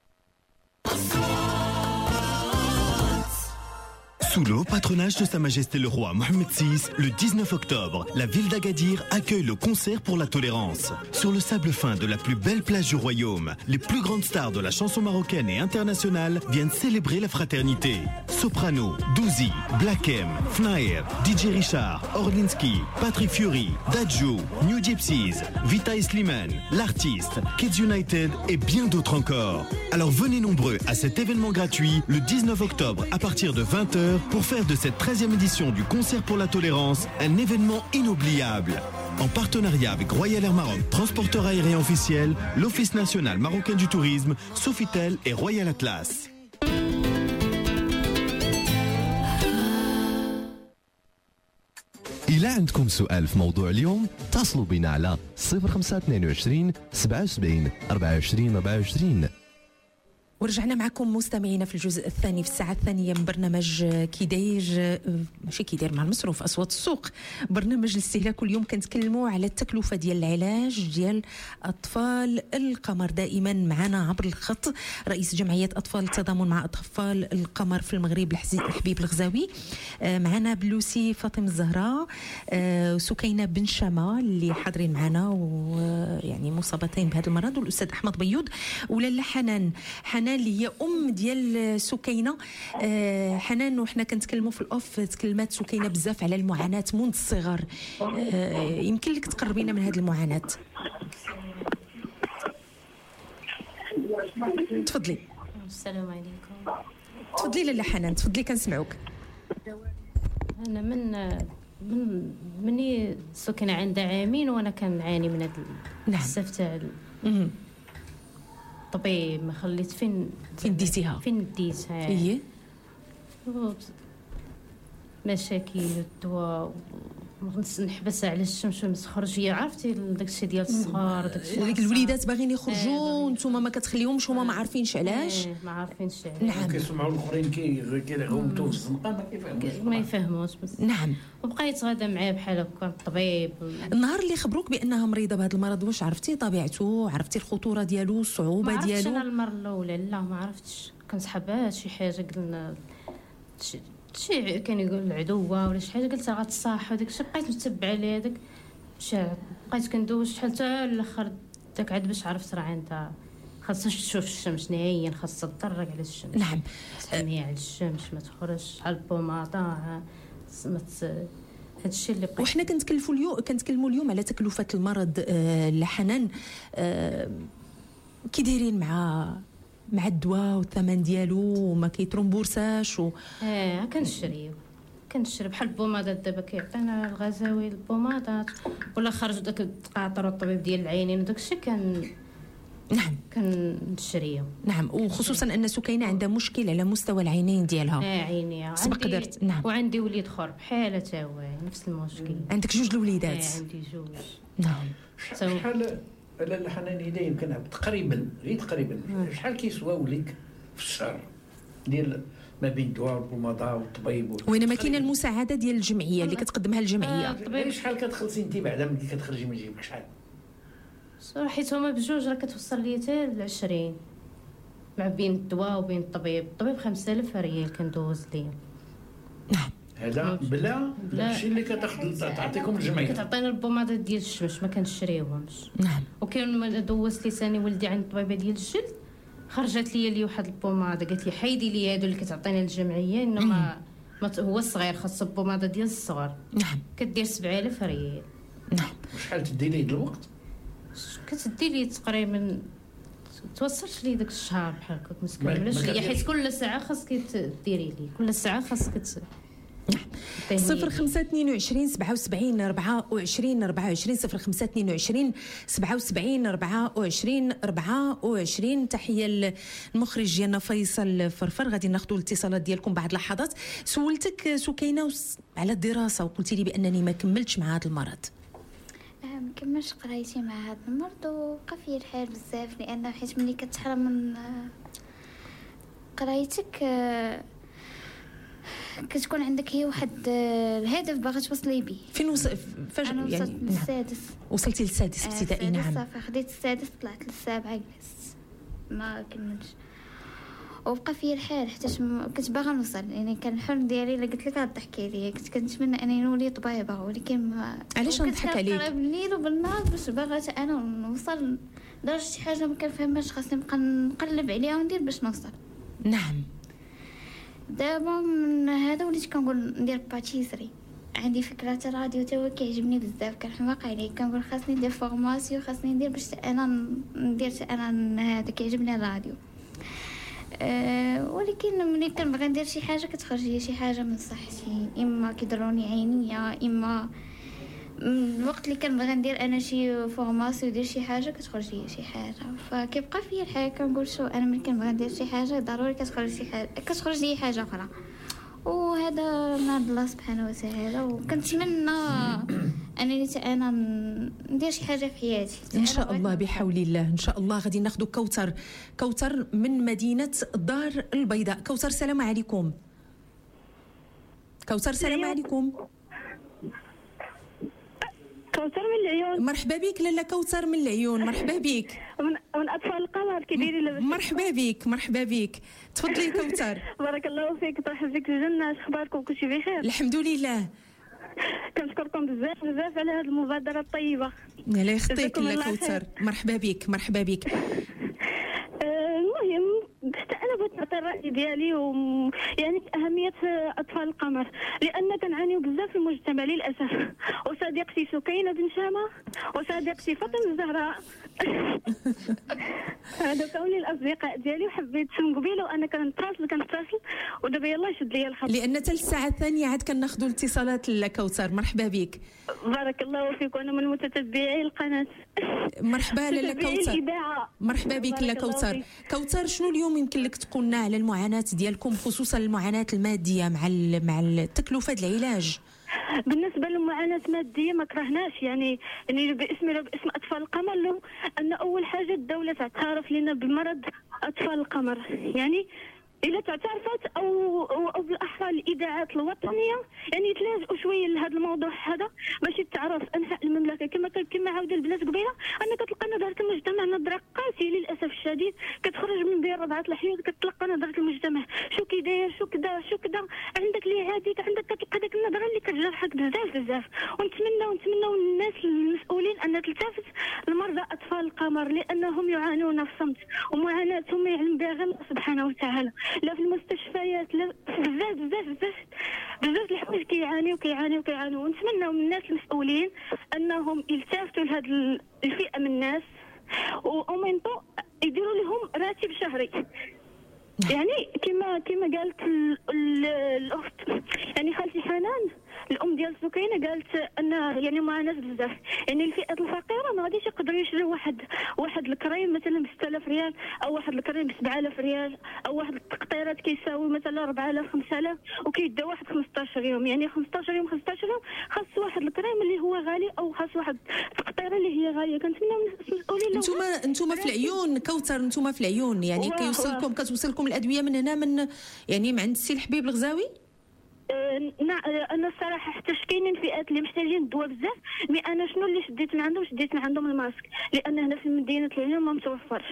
Sous le haut patronage de Sa Majesté le Roi Mohamed six, le dix-neuf octobre, la ville d'Agadir accueille le concert pour la tolérance. Sur le sable fin de la plus belle plage du royaume, les plus grandes stars de la chanson marocaine et internationale viennent célébrer la fraternité. Soprano, Douzi, Black M, Fnair, D J Richard, Orlinski, Patrick Fury, Dadju, New Gypsies, Vita Slimane, l'artiste, Kids United et bien d'autres encore. Alors venez nombreux à cet événement gratuit le dix-neuf octobre à partir de vingt heures pour faire de cette treizième édition du Concert pour la Tolérance un événement inoubliable. En partenariat avec Royal Air Maroc, transporteur aérien officiel, l'Office national marocain du tourisme, Sofitel et Royal Atlas. إلا عندكم سؤال في موضوع اليوم اتصلوا بنا على صفر خمسة اثنين وعشرين سبعة وسبعين أربعة وعشرين أربعة وعشرين. ورجعنا معكم مستمعينا في الجزء الثاني في الساعة الثانية من برنامج كي داير ماشي كي داير مع المصروف أصوات السوق، برنامج الاستهلاك. اليوم كنتكلموا على التكلفة ديال العلاج ديال أطفال القمر. دائما معنا عبر الخط رئيس جمعية أطفال التضامن مع أطفال القمر في المغرب الحبيب الغزاوي، معنا بلوسي فاطمة الزهراء، سكينة بن شما اللي حاضرين معنا ويعني مصابتين بهذا المرض، والأستاذ أحمد بيوض، ولالا حنان حنان اللي هي ام ديال سكينه. آه حنان وحنا كنتكلموا في الاوف تكلمات سكينه بزاف على المعاناه منذ الصغر. آه يمكن لك تقربينا من هذه المعاناه؟ تفضلي. السلام عليكم. تفضلي لاله حنان، تفضلي كنسمعوك. انا من من مني سكينه عندها عامين وانا كنعاني من هذا بزاف تاع طبيب. ما خليت فين فين ديتيها فين ديتها هي مشاكل الدواء نحبسها على الشمس وما تخرج. هي عرفتي داكشي ديال الصغار داك الوليدات باغيين يخرجوا وانتم ما كتخليوهمش هما ما عارفينش علاش. ما عارفينش علاش. نعم. كيسمعوا الاخرين كيغوتوا في الزنقه ما كيفهموش ما يفهموش بس. نعم. وبقيت غادا معاه بحال هكا الطبيب. النهار اللي خبروك بانها مريضه بهذا المرض واش عرفتي طبيعته؟ عرفتي الخطوره ديالو الصعوبه ديالو؟ ما عرفتش انا المره الاولى لا ما عرفتش. كنسحبها شي حاجه قلنا شي كان يقول العدوه ولا شي حاجه قلت غتصاح وداك الشيء بقيت متبعه ليه هذاك بقيت كندوز شحال حتى الاخر داك عاد باش عرفت راه عندها خاصها تشوف الشمس نهائيا، خاصها تطرق على الشمس. نعم. تحمي على الشمس ما تخرجش على البوماطه ما هادشي اللي بقيت. وحنا كنتكلفوا اليوم كنتكلموا اليوم على تكلفه المرض. آه لحنان آه كي دايرين مع مع الدواء والثمن ديالو وما كيترومبورساش و اه كنشريو كنشري بحال البومادات دابا كيعطينا الغزاوي البومادات ولا خرج داك التقاطر والطبيب ديال العينين وداك الشيء كان نعم كنشريو. نعم. وخصوصا ان سكينه عندها مشكل على مستوى العينين ديالها. اه عينيها سبق درت. نعم. وعندي وليد اخر بحاله تا هو نفس المشكل. عندك جوج الوليدات؟ اه عندي جوج. نعم. شحال لا الحنان اذا يمكن تقريبا غير تقريبا شحال كيسواو لك في الشهر ديال ما بين الدواء والبوماضه والطبيب؟ وينما كاينه المساعده ديال الجمعيه اللي كتقدمها الجمعيه. الطبيب شحال كتخلصي انت بعدا ملي كتخرجي من جيبك شحال؟ حيت هما بجوج راه كتوصل لي حتى ل عشرين مع بين الدواء وبين الطبيب. الطبيب خمسة آلاف ريال كندوز ليا. نعم. هذا بلا داكشي اللي كتاخذ تعطيكم الجمعيه. كتعطينا البوماده ديال الشمس ما كنشريوهمش. نعم. وكاين دوزت لي ثاني ولدي عند الطبيبه ديال الجلد خرجت لي لي واحد البوماده قالت لي حيدي لي هادو اللي كتعطينا الجمعيه انما ما هو الصغير خاص البوماده ديال الصغر. نعم. كدير سبعة آلاف ريال. نعم. وشحال تدي لي الوقت؟ كتدي لي تقريبا توصلش لي داك الشهر بحال هكا مسكين ولاش ليا حيت كل ساعه خاصك ديري لي كل ساعه خاصك. نعم. صفر خمسة اثنين وعشرين سبعة وسبعين أربعة وعشرين أربعة وعشرين صفر خمسة اثنين وعشرين سبعة وسبعين أربعة وعشرين أربعة وعشرين. تحية المخرج ديالنا فيصل فرفر. غادي ناخذوا الاتصالات ديالكم بعد لحظات. سولتك سكينة على الدراسة وقلتي لي بأنني ما كملتش مع هذا المرض. ما كملش قرايتي مع هذا المرض وبقى فيه الحال بزاف، لأن حيت ملي كتحرم من قرايتك كتكون عندك هي واحد الهدف باغا توصلي به. فين وص... فاش انا وصلت يعني للسادس. وصلتي للسادس ابتدائي؟ نعم. صافي خديت السادس طلعت للسابعه جلست ما كملتش وبقى فيه الحال حتى م... كنت باغا نوصل، يعني كان الحلم ديالي اللي قلت لك غاد تحكي لي، كنت كنتمنى انني نولي طبيبه، ولكن ما علاش نضحك عليك؟ كنت بالليل وبالنهار باش باغا انا نوصل درجه شي حاجه ما كنفهمهاش، خاصني نبقى نقلب عليها وندير باش نوصل. نعم. دابا من هذا وليت كنقول ندير باتيسري، عندي فكره الراديو تا هو كيعجبني بزاف، كنحماق عليه، كنقول خاصني ندير فورماسيون، خاصني ندير باش انا ندير انا هذا كيعجبني الراديو. أه ولكن ملي كنبغي ندير شي حاجه كتخرج لي شي حاجه من صحتي، اما كيضروني عينيا، اما الوقت اللي كنبغي ندير انا شي فورماسيون ندير شي حاجه كتخرج لي شي حاجه، فكيبقى فيا الحال كنقول شو انا ملي كنبغي ندير شي حاجه ضروري كتخرج شي حاجه كتخرج لي حاجه اخرى، وهذا من عند الله سبحانه وتعالى. وكنتمنى انني انا ندير شي حاجه في حياتي ان شاء الله بحول الله. ان شاء الله غادي ناخذ كوثر. كوثر من مدينه الدار البيضاء. كوثر السلام عليكم. كوثر السلام عليكم. كوثر من العيون. مرحبا بك لاله كوثر من العيون. مرحبا بك. من, من اطفال القمر كي دايرين لاباس؟ مرحبا بك مرحبا بك. تفضلي كوثر. بارك الله فيك، طاح فيك الجنه. اش اخباركم؟ كلشي بخير؟ الحمد لله. كنشكركم بزاف بزاف على هذه المبادره الطيبه. الله يخطيك لاله كوثر. مرحبا بك مرحبا بك. المهم انا بغيت نعطي الراي ديالي و يعني اهميه اطفال القمر، لان كنعانيو بزاف في المجتمع للاسف. وصديقتي سكينه بن شامه وصديقتي فاطمه الزهراء هادو كوني الاصدقاء ديالي، وحبيت من قبيله وانا كنتواصل كنتواصل ودابا يلاه شد لي الخط، لان حتى الساعه الثانيه عاد كناخذوا الاتصالات لكوثر. مرحبا بك. بارك الله فيك، وانا من متتبعي القناه. مرحبا لاله كوثر. مرحبا بك لاله كوثر. كوثر شنو اليوم يمكن لك تقول لنا على المعاناه ديالكم، خصوصا المعاناه الماديه مع مع التكلفه العلاج؟ بالنسبه للمعاناه الماديه ما كرهناش، يعني يعني باسم باسم اطفال القمر له ان اول حاجه الدوله تعترف لنا بمرض اطفال القمر، يعني إلا تعترفت أو أو, أو بالأحرى الإذاعات الوطنية يعني يتلاجئوا شوية لهذا الموضوع هذا باش يتعرف أنحاء المملكة. كما كما عاود البنات قبيله أنا كتلقى نظرة المجتمع نظرة قاسية للأسف الشديد، كتخرج من بين رضعة الحياة كتلقى نظرة المجتمع شو كي داير شو كذا شو كذا، عندك اللي عادي عندك كتلقى ديك النظرة اللي كتجرحك بزاف بزاف. ونتمنى ونتمنى الناس المسؤولين أن تلتفت لمرضى أطفال القمر، لأنهم يعانون في صمت ومعاناتهم يعلم بها غير الله سبحانه وتعالى، لا في المستشفيات لا بزاف بزاف بزاف بزاف الحوايج كيعانيو كيعانيو كيعانيو. ونتمنى من الناس المسؤولين انهم يلتفتوا لهذه الفئه من الناس ومنطو يديروا لهم راتب شهري، يعني كما كما قالت الاخت يعني خالتي حنان الام ديال سكينه قالت ان يعني معاناه بزاف، يعني الفئات الفقيره ما غاديش يقدروا يشريو واحد واحد الكريم مثلا ب ستة آلاف ريال او واحد الكريم ب سبعة آلاف ريال او واحد التقطيرات كيساوي مثلا أربعة آلاف خمسة آلاف وكيدا واحد خمسطاش يوم، يعني خمسطاش يوم خمسطاش يوم خاص واحد الكريم اللي هو غالي او خاص واحد التقطيره اللي هي غاليه. كنتمنى من المسؤولين نتوما نتوما في العيون كوثر، نتوما في العيون يعني كيوصلكم كتوصلكم الادويه من هنا من يعني من عند السي الحبيب الغزاوي؟ نعم انا الصراحه حتى كاينين فئات اللي محتاجين الدواء بزاف، مي انا شنو اللي شديت من عندهم شديت من عندهم الماسك، لان هنا في مدينه العيون ما متوفرش.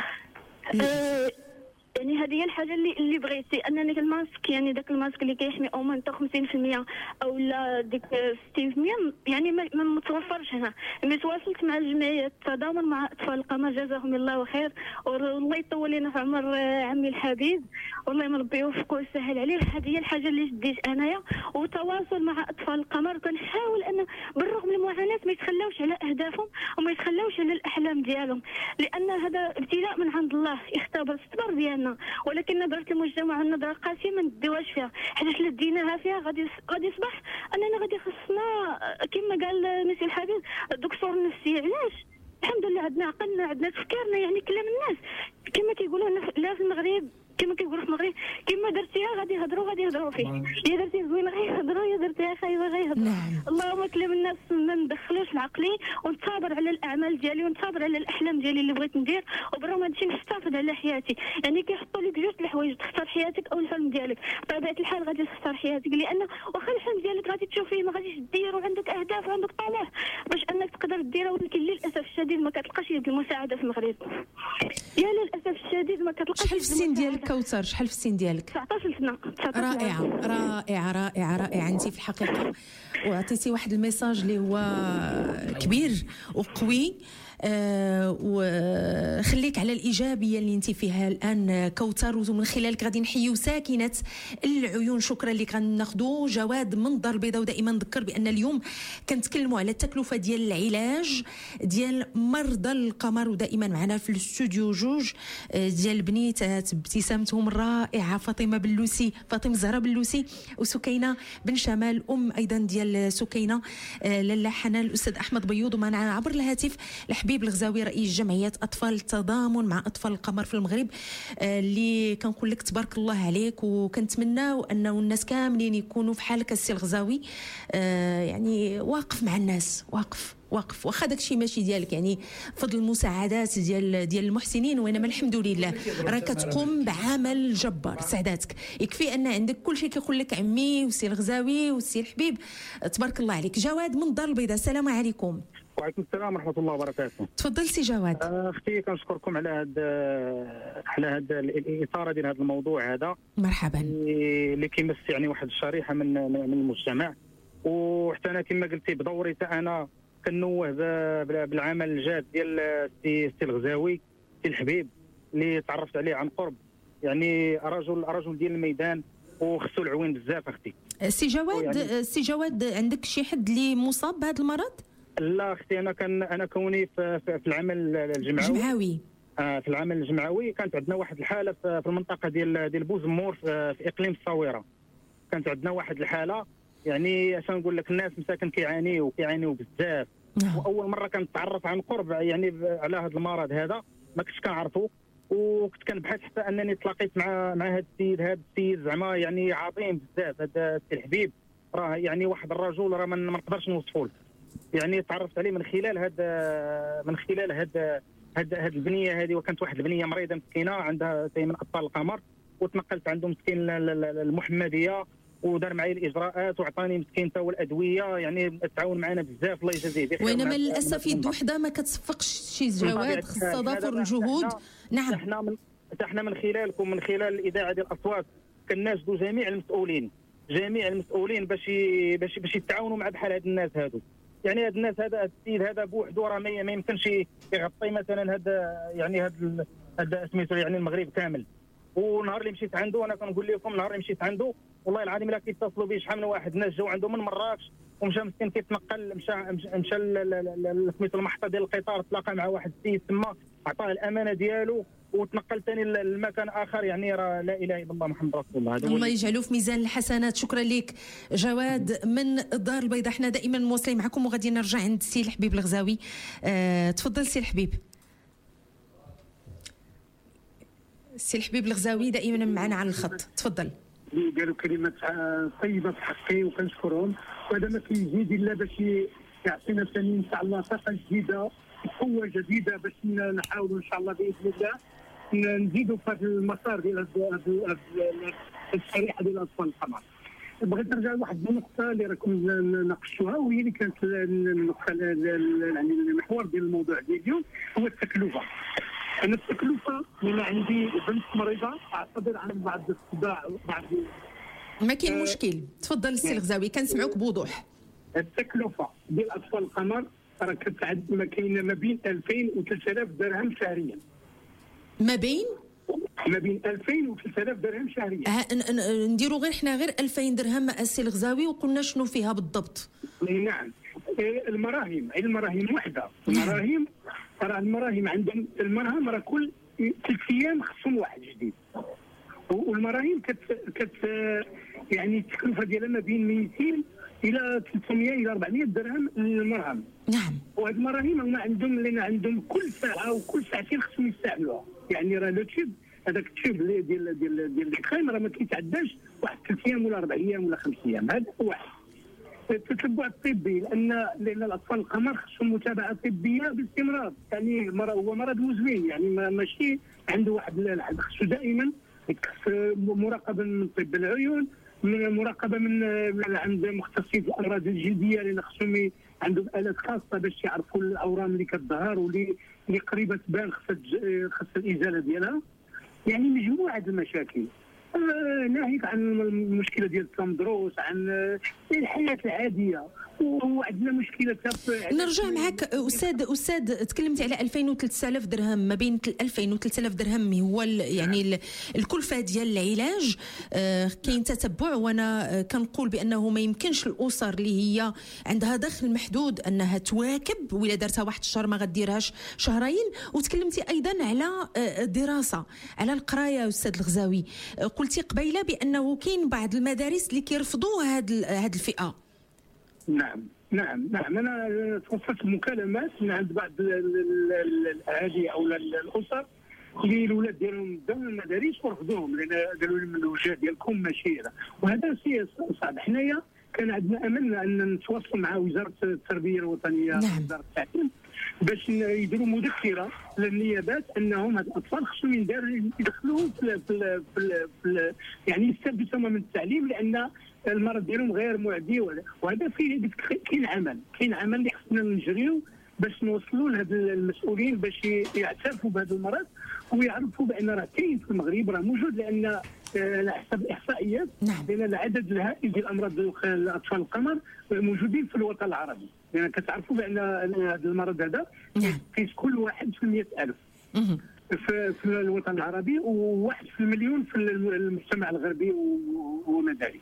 أه يعني هذه هي الحاجه اللي اللي بغيتي انني الماسك، يعني داك الماسك اللي كيحمي او من خمسين بالمئة او لا ديك ستين بالمئة يعني ما, ما متوفرش هنا. ملي تواصلت مع الجمعيه التضامن مع اطفال القمر جزاهم الله خير، والله يطول لنا في عمر عمي الحبيب، والله من ربي يوفقه ويسهل عليه. هذه هي الحاجه اللي شديت انايا، وتواصل مع اطفال القمر كنحاول ان بالرغم من المعاناه ما يتخلاوش على اهدافهم وما يتخلاوش على الاحلام ديالهم، لان هذا ابتلاء من عند الله، اختبر الصبر ديالنا ولكن نظره المجتمع النظره القاسيه ما نديوهاش فيها، حيت الا ديناها فيها غادي غادي يصبح اننا غادي خصنا كما قال مسي الحبيب الدكتور النفسي. علاش؟ الحمد لله عندنا عقلنا عندنا تفكيرنا، يعني كلام الناس كما كيقولوا لا في المغرب كما كيقولوا في المغرب كما درتيها غادي يهضروا غادي يهضروا فيك، يا درتي زوين غيهضروا يا درتيها خايبه غيهضروا. نعم. اللهم كلام الناس ما ندخلوش لعقلي ونتصابر على الاعمال ديالي ونتصابر على الاحلام ديالي اللي بغيت ندير، وبرغم هادشي نحتفظ على حياتي. يعني كيحطوا لك جوج الحوايج، تختار حياتك او الحلم ديالك. بطبيعه الحال غادي تختار حياتك، لان واخا الحلم ديالك غادي تشوف فيه ما غاديش دير وعندك اهداف وعندك طموح باش انك تقدر ديرها، ولكن للاسف الشديد ما كتلقاش يد المساعده في المغرب. يا للاسف الشديد ما كتلقاش. شحال في السن ديالك كوثر؟ شحال في السن ديالك؟ تسعطاش سنه. رائعه رائعه رائعه رائعه. انت في الحقيقه وعطيتي واحد الميساج اللي هو كبير وقوي. أه وخليك على الإيجابية اللي انت فيها الآن كوثر، ومن خلالك غادي نحيو ساكنة العيون. شكرا لك. غناخذوا جواد من الدار البيضاء، ودائما نذكر بأن اليوم كنتكلموا على التكلفة ديال العلاج ديال مرضى القمر، ودائما معنا في الاستوديو جوج ديال البنيتات ابتسامتهم الرائعة، فاطمة بلوسي فاطمة زهرة بلوسي وسكينة بن شمال، أم أيضا ديال سكينة لاله حنان، الأستاذ أحمد بيوض، ومعنا عبر الهاتف الحبيب الغزاوي رئيس جمعية أطفال التضامن مع أطفال القمر في المغرب، اللي كنقول لك تبارك الله عليك، وكنتمناو أنه الناس كاملين يكونوا في حالك السي الغزاوي، يعني واقف مع الناس، واقف واقف واخا داكشي ماشي ديالك، يعني فضل المساعدات ديال ديال المحسنين، وانما الحمد لله راه كتقوم بعمل جبار. سعداتك يكفي ان عندك كل شيء كيقول لك عمي والسي الغزاوي والسي الحبيب، تبارك الله عليك. جواد من الدار البيضاء، السلام عليكم. وعليكم السلام ورحمه الله وبركاته. تفضل سي جواد. اختي كنشكركم على هذا على هذا الاثاره ديال هذا الموضوع هذا. مرحبا. اللي كيمس يعني واحد الشريحه من من المجتمع، وحتى انا كما قلتي بدوري حتى انا كنوه بالعمل الجاد ديال السي الغزاوي السي الحبيب اللي تعرفت عليه عن قرب، يعني رجل رجل ديال الميدان وخصو العوين بزاف اختي. سي جواد يعني سي جواد عندك شي حد اللي مصاب بهذا المرض؟ لا اختي، انا كان انا كوني في, في العمل الجمعوي الجمعوي آه في العمل الجمعوي كانت عندنا واحد الحاله في, في المنطقه ديال ديال بوزمور في, في اقليم الصويره. كانت عندنا واحد الحاله، يعني اش نقول لك، الناس مساكن كيعانيوا كيعانيوا بزاف. واول مره كنتعرف عن قرب يعني على هذا المرض هذا، ما كنتش كنعرفه، وكنت كنبحث حتى انني تلاقيت مع مع هذا السيد هذا السيد زعما يعني عظيم بزاف. هذا السي الحبيب راه يعني واحد الرجل راه ما نقدرش نوصفه. يعني تعرفت عليه من خلال هذا من خلال هذا هذا هذه البنيه هذه، وكانت واحد البنيه مريضه مسكينه عندها زي من اطفال القمر، وتنقلت عنده مسكين المحمديه ودار معي الاجراءات وعطاني مسكين حتى هو الادويه، يعني تعاون معنا بزاف الله يجازيه بخير. وانما للاسف يد وحده ما كتصفقش شي جواد، خص تضافر الجهود. نعم، احنا من احنا من خلالكم من خلال الاذاعه ديال الاصوات كناشدوا جميع المسؤولين جميع المسؤولين باش باش باش يتعاونوا مع بحال هاد الناس هادو. يعني هاد الناس هذا السيد هذا بوحدو راه ما يمكنش يغطي مثلا هذا يعني هذا هذا سميتو يعني المغرب كامل. ونهار اللي مشيت عنده انا كنقول لكم، نهار اللي مشيت عنده والله العظيم الا كيتصلوا بي شحال من واحد الناس جاو عنده من مراكش ومشى مسكين كيتنقل، مشى مشى سميتو المحطه ديال القطار، تلاقى مع واحد السيد تما عطاه الامانه ديالو وتنقل ثاني لمكان اخر. يعني راه لا اله الا الله محمد رسول الله. الله يجعله في ميزان الحسنات. شكرا لك جواد من الدار البيضاء. احنا دائما مواصلين معكم وغادي نرجع عند السي الحبيب الغزاوي. أه تفضل سي الحبيب. السي الحبيب الغزاوي دائما معنا على الخط، تفضل. قالوا كلمات طيبه في حقي وكنشكرهم، وهذا ما كيزيد الا باش يعطينا ثاني ان شاء الله طاقه جديده قوه جديده باش نحاولوا ان شاء الله باذن الله نزيدوا في هذا المسار ديال الشريحه ديال اطفال القمر. بغيت نرجع لواحد النقطه اللي راكم ناقشتوها، وهي اللي كانت النقطه يعني المحور ديال الموضوع ديال اليوم هو التكلفه. انا التكلفه من عندي بنت مريضه اعتذر عن بعض الصداع بعض ما كاين أه مشكل. تفضل السي الغزاوي كنسمعوك بوضوح. التكلفه ديال اطفال القمر راه كتعد ما كاينه ما بين ألفين و ثلاثة آلاف درهم شهريا. ما بين ما بين ألفين و ثلاثة آلاف درهم شهريا. أه نديروا غير حنا غير ألفين درهم السي الغزاوي، وقلنا شنو فيها بالضبط. نعم، المراهم المراهم وحده. المراهم راه المراهم عندهم المرهم راه كل ثلاث ايام خصهم واحد جديد. والمراهم كت كت يعني التكلفه ديالها ما بين مئتين الى ثلاثمئة الى أربعمئة درهم للمرهم. نعم. وهاد المراهم هما عندهم لان عندهم كل ساعه وكل ساعتين خصهم يستعملوها، يعني راه لو تيوب هذاك التيوب اللي ديال ديال ديال الكريم راه ما كيتعداش واحد ثلاث ايام ولا اربع ايام ولا خمس ايام. هذا واحد. التتبع الطبي لان لان الاطفال القمر خصهم متابعه طبيه باستمرار، يعني هو مرض مزمن، يعني ماشي عنده واحد خصو دائما مراقبه من طب العيون، من مراقبه من عند مختصين في الامراض الجلديه لان خصهم عندهم الات خاصه باش يعرفوا الاورام اللي كتظهر واللي اللي قريبه تبان خصها خص الازاله ديالها. يعني مجموعه المشاكل ناهيك عن المشكله ديال التمدروس، عن الحياه العاديه. وعندنا مشكله. نرجع معك استاذ استاذ تكلمتي على ألفين وثلاثة آلاف درهم، ما بين ألفين وثلاثة آلاف درهم هو يعني الكلفه ديال العلاج. آه كاين تتبع، وانا كنقول بانه ما يمكنش الاسر اللي هي عندها دخل محدود انها تواكب، ولا دارتها واحد الشهر ما غديرهاش شهرين. وتكلمتي ايضا على دراسه على القرايه استاذ الغزاوي. قلتي قبيله بانه كاين بعض المدارس اللي كيرفضوا هذه هذه الفئه. نعم نعم نعم انا توصلت مكالمات من عند بعض الاهالي او الاسر اللي الاولاد ديالهم داو المدارس ورفضوهم لان قالوا لهم الوجهه ديالكم ماشي هذا. وهذا شيء صعب. حنايا كان عندنا امل ان نتواصلوا مع وزاره التربيه الوطنيه ووزاره التعليم باش يديروا مذكره للنيابات انهم هاد الاطفال خصهم يدخلوهم في, في, في, في يعني يستافدوا تماما من التعليم لان المرض ديالهم غير معدي. وهذا فيه كاين عمل كاين عمل اللي خصنا نجريو باش نوصلوا لهاد المسؤولين باش يعترفوا بهذا المرض ويعرفوا بان راه كاين في المغرب، راه موجود. لان على حسب الاحصائيات لان العدد الهائل ديال امراض الاطفال القمر موجودين في الوطن العربي، لان كتعرفوا بان هذا المرض هذا كيس كل واحد في مئة ألف في الوطن العربي وواحد في المليون في المجتمع الغربي وما ذلك.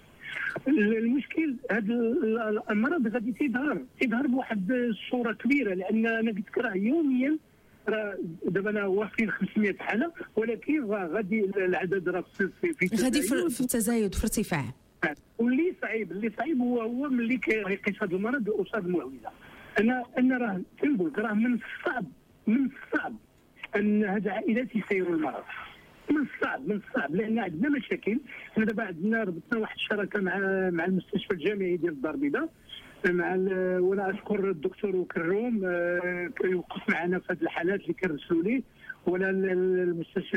المشكل هذا المرض غادي تيظهر تيظهر بواحد الصوره كبيره، لان انا قلت لك راه يوميا راه دابا انا واصلين خمسمئة حاله، ولكن راه غادي العدد راه في في غادي في التزايد في ارتفاع. واللي صعيب اللي صعيب هو هو ملي كيقيس هذا المرض الاسر المعوله. انا انا راه تنقول راه من الصعب من الصعب ان هاد العائلات يسيروا المرض، من الصعب من الصعب لان عندنا مشاكل. احنا دابا عندنا ربطنا واحد الشراكه مع مع المستشفى الجامعي ديال الدار البيضاء مع وانا اشكر الدكتور كروم يوقف معنا في هذه الحالات اللي كنرسلوا ليه، ولا المستشفى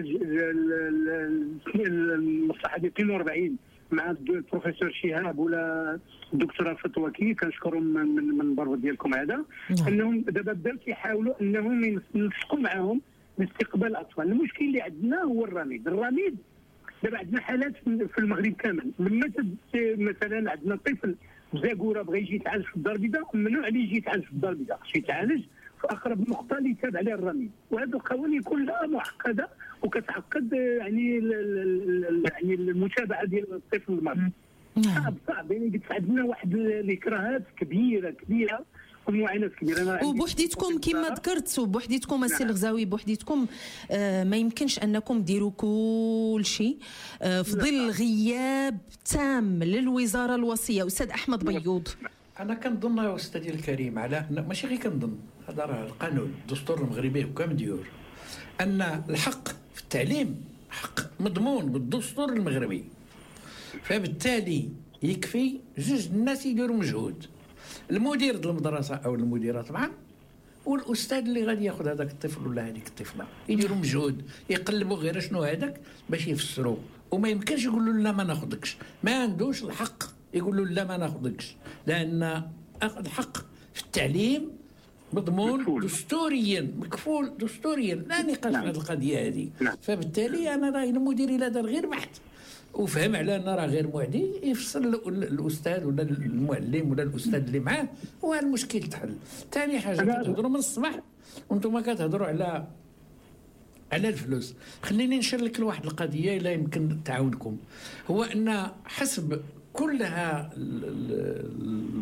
المصلحه ديال اثنين وأربعين مع البروفيسور شهاب ولا الدكتوره فتوكي كنشكرهم من من البرو ديالكم هذا. انهم دابا بداو كيحاولوا انهم ينسقوا معاهم لاستقبال الاطفال. المشكل اللي عندنا هو الرميد. الرميد دابا عندنا حالات في المغرب كامل. لما مثلا عندنا طفل بزاكوره بغى يجي يتعالج في الدار البيضاء، ممنوع عليه يجي يتعالج في الدار البيضاء، خصو يتعالج في اقرب نقطه اللي يتابع عليها الرميد. وهذه القوانين كلها معقده وكتعقد يعني يعني المتابعه ديال الطفل المريض. صعب صعب يعني قلت عندنا واحد الاكراهات كبيره كبيره ومعاناه كبيره. وبوحديتكم كما ذكرت وبوحديتكم السي الغزاوي بوحديتكم آه ما يمكنش انكم ديروا كل شيء آه في ظل غياب تام للوزاره الوصيه. استاذ احمد بيوض. انا كنظن يا استاذي الكريم على ماشي غير كنظن، هذا راه القانون الدستور المغربي وكم ديور ان الحق في التعليم حق مضمون بالدستور المغربي، فبالتالي يكفي جوج الناس يديروا مجهود، المدير ديال المدرسه او المديره طبعا والاستاذ اللي غادي ياخذ هذاك الطفل ولا هذيك الطفله، يديروا مجهود يقلبوا غير شنو هذاك باش يفسروا. وما يمكنش يقولوا لا ما ناخذكش، ما عندوش الحق يقولوا لا ما ناخذكش، لان الحق في التعليم مضمون دستوريا مكفول دستوريا، لا نقاش في هذه القضيه هذه. فبالتالي انا رايي المدير الى دار غير بحث وفهم على ان راه غير معدي يفصل الاستاذ ولا المعلم ولا الاستاذ اللي معاه والمشكل تحل. ثاني حاجه كتهضروا من الصباح وانتم كتهضروا على على الفلوس. خليني نشير لك لواحد القضيه الا يمكن تعاونكم، هو ان حسب كلها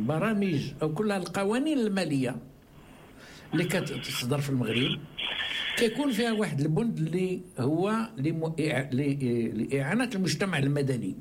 البرامج او كلها القوانين الماليه اللي كتصدر في المغرب كيكون فيها واحد البند اللي هو لاعانه المجتمع المدني،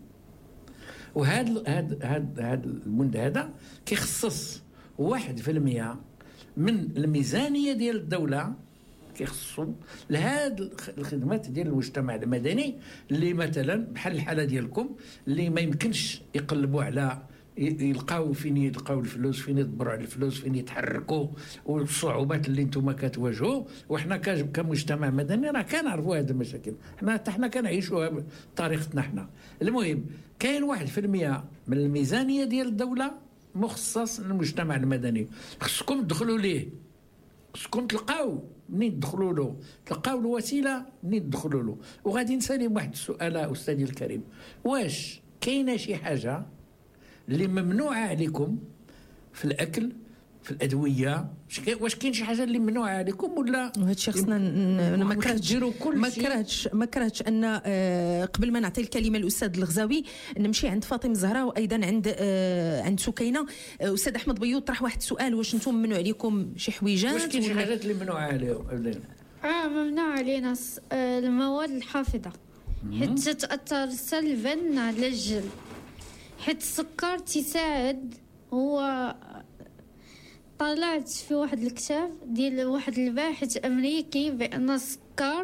وهذا هذا هذا هذا البند هذا كيخصص واحد في المية من الميزانيه ديال الدوله كيخصوا لهاد الخدمات ديال المجتمع المدني، اللي مثلا بحال الحاله ديالكم اللي ما يمكنش يقلبوا على يلقاو فين يلقاو الفلوس، فين يدبروا على الفلوس، فين يتحركوا، والصعوبات اللي انتم كتواجهوا. وحنا كمجتمع مدني راه كنعرفوا هذه المشاكل، حنا حتى حنا كنعيشوها بطريقتنا حنا. المهم كاين واحد في المية من الميزانيه ديال الدوله مخصص للمجتمع المدني، خصكم تدخلوا ليه، خصكم تلقاو منين تدخلوا له، تلقاو الوسيله منين تدخلوا له. وغادي نسالي واحد السؤال استاذي الكريم، واش كاينه شي حاجه اللي ممنوعه عليكم في الاكل، في الادويه؟ واش كاين شي حاجه اللي ممنوعه عليكم ولا وهذا الشيء خصنا ما كرهتش ما كرهتش ما كرهتش ان قبل ما نعطي الكلمه للاستاذ الغزاوي نمشي عند فاطمه الزهراء وايضا عند عند سكينه. استاذ احمد بيوض طرح واحد السؤال، واش انتم ممنوع عليكم شي حويجات؟ واش كاين شي حاجات اللي ممنوعه عليهم؟ اه ممنوع علينا المواد الحافظه حيت تاثر سلبا على الجلد، حيت السكر تساعد. هو طلعت في واحد الكتاب ديال واحد الباحث امريكي بان السكر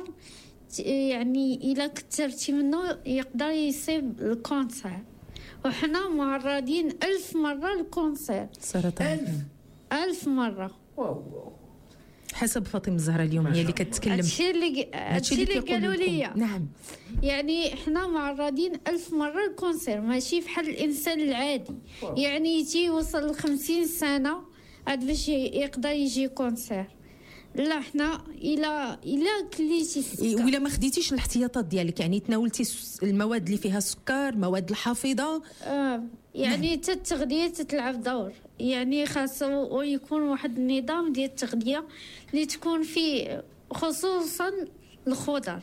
يعني الا كثرتي منه يقدر يصيب الكونسير، وحنا معرضين ألف مره للكونسير. سرطان ألف ألف مره. واو حسب فاطمه الزهراء اليوم هي اللي كتكلم. هادشي اللي هادشي اللي قالوا لي. نعم، يعني احنا معرضين ألف مره للكونسير، ماشي بحال الانسان العادي. واو. يعني تيوصل ل خمسين سنه عاد باش يقدر يجي كونسير. لا حنا الا الا كليتي السكر ولا ما خديتيش الاحتياطات ديالك، يعني تناولتي المواد اللي فيها السكر، مواد الحافظه. آه يعني حتى التغذيه تلعب دور، يعني خاصو يكون واحد النظام ديال التغذيه اللي تكون فيه خصوصا الخضر.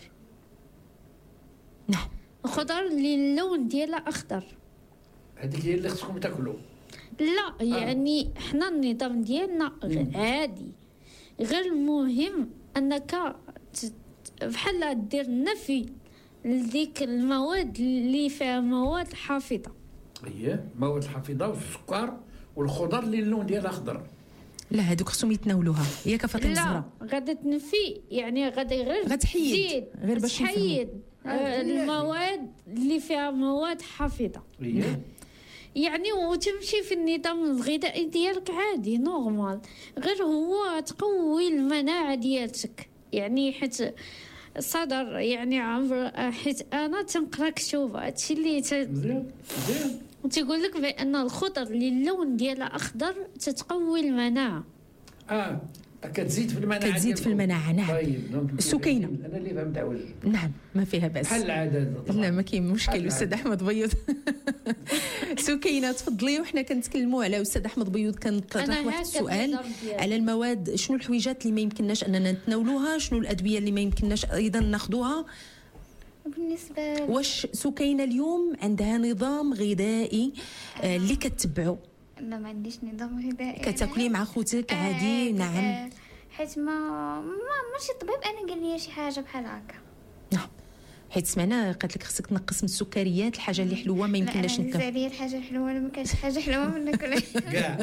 نعم، الخضر اللي اللون ديالها اخضر، هذيك هي اللي خصكم تاكلوا. لا يعني آه. حنا النظام ديالنا عادي، غير المهم انك بحال دير نفي لديك المواد اللي فيها مواد حافظه. اييه، مواد حافظه والسكر والخضر اللي اللون ديالها اخضر. لا هذوك خصهم يتناولوها ياك فاطمه الزهراء. لا غادا تنفي، يعني غادا غير غتحيد غير باش تحيد آه المواد اللي فيها مواد حافظه. اييه يعني وتمشي في النظام الغذائي ديالك عادي نورمال، غير هو تقوي المناعه ديالتك. يعني حيت صدر يعني عمر، حيت انا تنقرا كتب هادشي اللي مزيان مزيان تيقول لك بان الخضر اللي اللون ديالها اخضر تتقوي المناعه. اه كتزيد في المناعه، كتزيد في المناعه. نعم. طيب سكينه انا اللي فهمت عوج. نعم ما فيها باس، بحال العاده. لا ما كاين مشكل. استاذ احمد بيوض سكينه تفضلي. وحنا كنتكلموا على استاذ احمد بيوض كان طرح واحد السؤال على المواد، شنو الحويجات اللي ما يمكنناش اننا نتناولوها، شنو الادويه اللي ما يمكنناش ايضا ناخذوها. بالنسبه واش سكينه اليوم عندها نظام غذائي آه اللي كتبعو؟ لا ما عنديش نظام غذائي. كتاكلي مع خوتك آه عادي؟ آه نعم. آه حيت ما ما ماشي طبيب انا قال لي شي حاجه بحال هكا. نعم، حيت سمعنا قالت لك خصك تنقص من السكريات، الحاجه اللي حلوه ما يمكنناش ناكل. لا انا الحاجه الحلوه ما كاينش حاجه حلوه ما ناكلها كاع.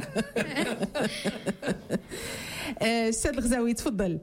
استاذ الغزاوي تفضل.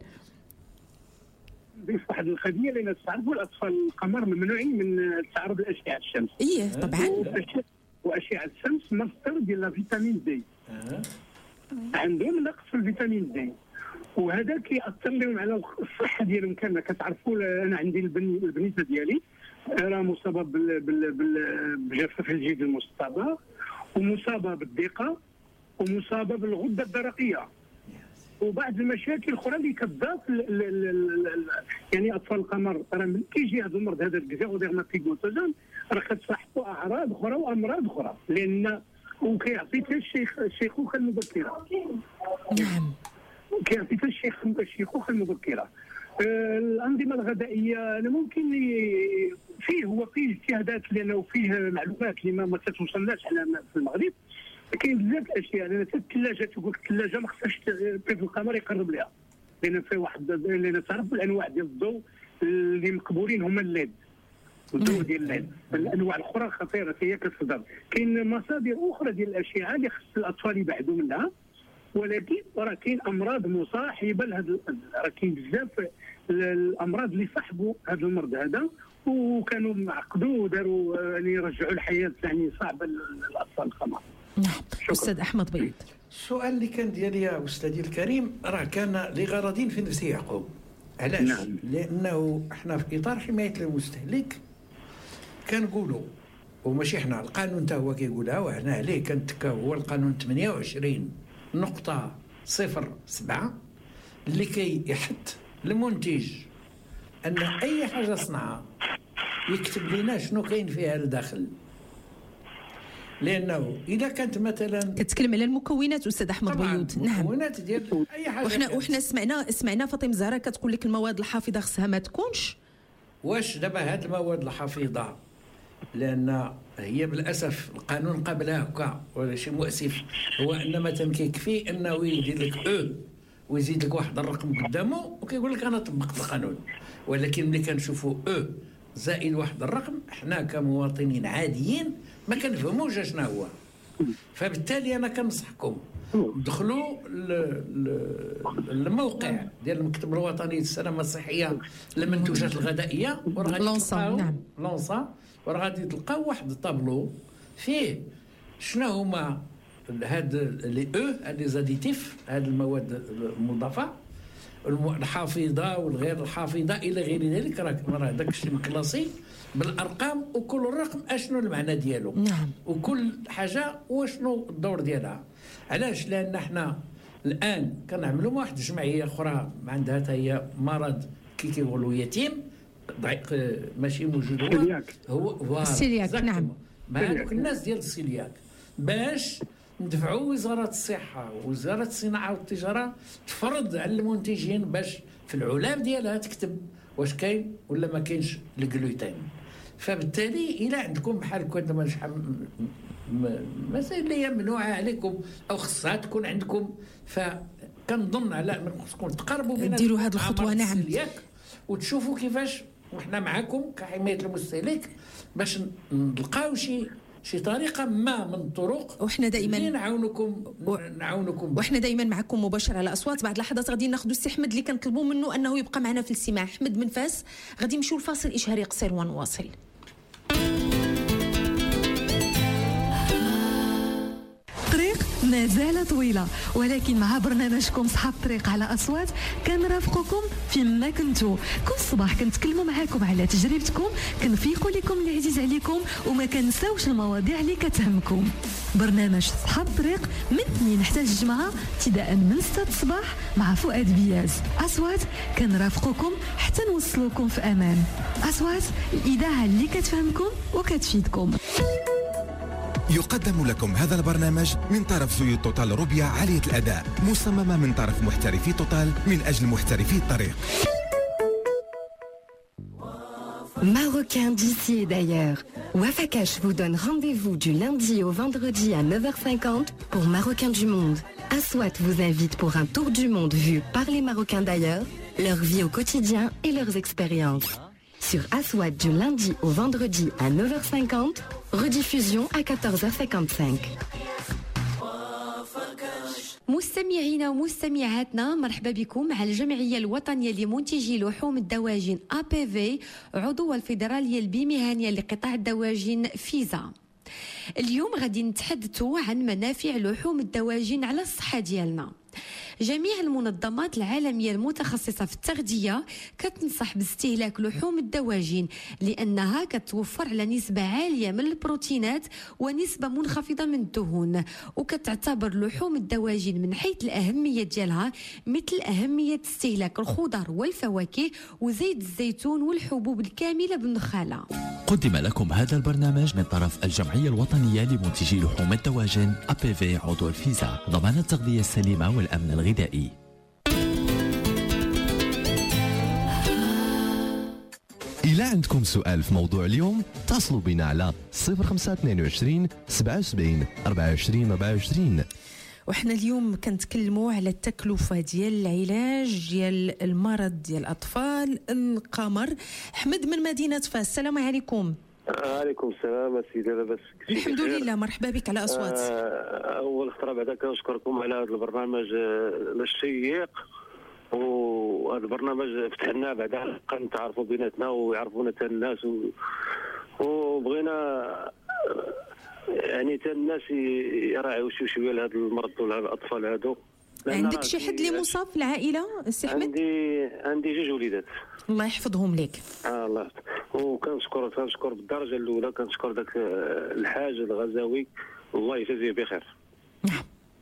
نضيف واحد القضيه لان تعرفوا الاطفال القمر ممنوعين من تعرض لاشعه الشمس. ايه طبعا. واشعه الشمس مصدر ديال الفيتامين دي. عندهم نقص في الفيتامين دي، وهذا كيأثر لهم على الصحه ديالهم. كما كتعرفوا انا عندي البن البنيته ديالي راه مصابه بجفاف الجلد المستباغ، ومصابه بالضيقه، ومصابه بالغده الدرقيه، وبعض المشاكل الاخرى اللي كتضاف يعني اطفال القمر. راه من كيجي هذا المرض هذا الكزاوديرماتيغوتوزون راه كتصاحبوا اعراض اخرى وامراض اخرى، لان وكيعطي حتى الشيخ الشيخوخه المبكره. نعم، كيعطي حتى الشيخ الشيخوخه المبكره. آه الانظمه الغذائيه انا ممكن فيه هو فيه اجتهادات لانه فيه معلومات اللي ما, ما تتوصلناش على في المغرب. كاين بزاف الاشياء، لان حتى الثلاجه تقول الثلاجه ما خصهاش طفل القمر يقرب لها. لان فيه واحد لان تعرفوا الانواع ديال الضوء اللي مقبولين هما الليد الضوء ديال الليد. الانواع الاخرى خطيره هي كتصدر. كاين مصادر اخرى ديال الاشعه اللي خص الاطفال يبعدوا منها، ولكن راه كاين امراض مصاحبه لهذا، راه كاين بزاف الامراض اللي صاحبوا هذا المرض هذا وكانوا معقدوا وداروا يعني يرجعوا الحياه يعني صعبه للاطفال الخمر. نعم. استاذ احمد بيض، السؤال اللي كان ديالي يا استاذي الكريم راه كان لغرض في نفس يعقوب. علاش؟ نعم. لانه احنا في اطار حمايه المستهلك كنقولوا وماشي احنا، القانون حتى هو كيقولها وحنا عليه كنتكاو، هو القانون ثمانية وعشرين نقطة صفر سبعة اللي كيحث المنتج ان اي حاجه صنعها يكتب لنا شنو كاين فيها الداخل. لانه اذا كانت مثلا كتكلم على المكونات استاذ احمد بيوض. نعم، المكونات ديال اي حاجه. وحنا وحنا سمعنا سمعنا فاطمه زهره كتقول لك المواد الحافظه خصها ما تكونش. واش دابا هاد المواد الحافظه لان هي بالاسف القانون قبلها هكا ولا شيء مؤسف، هو ان مثلا كيكفي انه يدير لك او ويزيد لك واحد الرقم قدامه وكيقول لك انا طبقت القانون. ولكن ملي كنشوفوا او زائد واحد الرقم حنا كمواطنين عاديين ما كنفهموش شنو هو. فبالتالي انا كنصحكم دخلوا الموقع ديال المكتب الوطني للسلامه الصحيه للمنتوجات الغذائيه وراه لونسا. نعم، لونسا. وراه غادي تلقاو واحد الطابلو فيه شنو هما هاد لي او هاد لي زاديتيف، هاد المواد المضافه الحافظه والغير الحافظه الى غير ذلك. راه داك الشيء مكلاسي بالارقام وكل رقم اشنو المعنى ديالو. نعم. وكل حاجه وشنو الدور ديالها. علاش؟ لان احنا الان كنعملوا واحد الجمعيه اخرى عندها حتى هي مرض كي كيقولوا يتيم ماشي موجود، هو هو السيلياك. نعم، مع هذوك الناس ديال السيلياك باش ندفعوا وزاره الصحه ووزاره الصناعه والتجاره تفرض على المنتجين باش في العلام ديالها تكتب واش كاين ولا ما كاينش الجلوتين. فبالتالي الى عندكم بحال كنا شحال مسائل اللي هي ممنوعه عليكم او خصها تكون عندكم، فكنظن على خصكم تقربوا بنا ديروا هذه الخطوه. نعم، وتشوفوا كيفاش وحنا معكم كحمايه المستهلك باش نلقاو شي شي طريقه ما من الطرق وحنا دائما نعاونكم و... نعاونكم وحنا دائما معكم مباشر على اصوات. بعد لحظات غادي ناخذوا السي احمد اللي كنطلبوا منه انه يبقى معنا في الاستماع. احمد من فاس. غادي نمشيو لفاصل اشهاري قصير ونواصل. الطريق ما زالت طويلة، ولكن مع برنامجكم صحاب الطريق على أصوات كنرافقكم فيما كنتو. كل صباح كنتكلموا معاكم على تجربتكم، كنفيقوا لكم اللي عزيز عليكم وما كنساوش المواضيع اللي كتهمكم. برنامج صحاب الطريق من اثنين حتى الجمعة ابتداء من ستة الصباح مع فؤاد بياز. أصوات كنرافقكم حتى نوصلوكم في أمان. أصوات، الإذاعة اللي كتفهمكم وكتفيدكم. يقدم لكم هذا البرنامج من طرف زيوت توتال روبيا عالية الأداء، مصممة من طرف محترفي توتال من أجل محترفي الطريق. Marocain d'ici et d'ailleurs. Wafakash vous donne rendez-vous du lundi au vendredi à neuf heures cinquante pour Marocains du monde. Aswat vous invite pour un tour du monde vu par les Marocains d'ailleurs, leur vie au quotidien et leurs expériences. Sur Aswat du lundi au vendredi à neuf heures cinquante, rediffusion à quatorze heures cinquante-cinq. مستمعينا ومستمعاتنا، مرحبا بكم على الجمعية الوطنية لمنتجي لحوم الدواجن أ بي في، عضو الفيدرالية البمهنية لقطاع الدواجن فيزا. اليوم غادي نتحدثوا عن منافع لحوم الدواجن على الصحة ديالنا. جميع المنظمات العالمية المتخصصة في التغذية كتنصح باستهلاك لحوم الدواجن لأنها كتوفر على نسبة عالية من البروتينات ونسبة منخفضة من الدهون، وكتعتبر لحوم الدواجن من حيث الأهمية ديالها مثل أهمية استهلاك الخضر والفواكه وزيت الزيتون والحبوب الكاملة بالنخالة. قدم لكم هذا البرنامج من طرف الجمعية الوطنية لمنتجي لحوم الدواجن أ بي في، عضو الفيزا، ضمان التغذية السليمة والأمن الغذائي. إذا عندكم سؤال في موضوع اليوم اتصلوا بنا على صفر خمسة اثنين وعشرين سبعة وسبعين أربعة وعشرين أربعة وعشرين. وحنا اليوم كنتكلموا على التكلفه ديال العلاج ديال المرض ديال الاطفال القمر. احمد من مدينه فاس، السلام عليكم. عليكم السلام سيدي. لاباس؟ الحمد لله، مرحبا بك على اصوات. اول خطره بعدا كنشكركم على هذا البرنامج الشيق، وهذا البرنامج فتحنا بعدا كنتعرفوا بيناتنا ويعرفونا حتى الناس، وبغينا يعني حتى الناس يراعيو شي شويه لهذا المرض ولا الاطفال هادو. عندك شي حد اللي مصاب في العائله السي احمد؟ عندي عندي جوج وليدات. الله يحفظهم لك. اه الله يحفظك. وكنشكر كنشكر بالدرجه الاولى كنشكر داك الحاج الغزاوي، الله يجازيه بخير. نعم.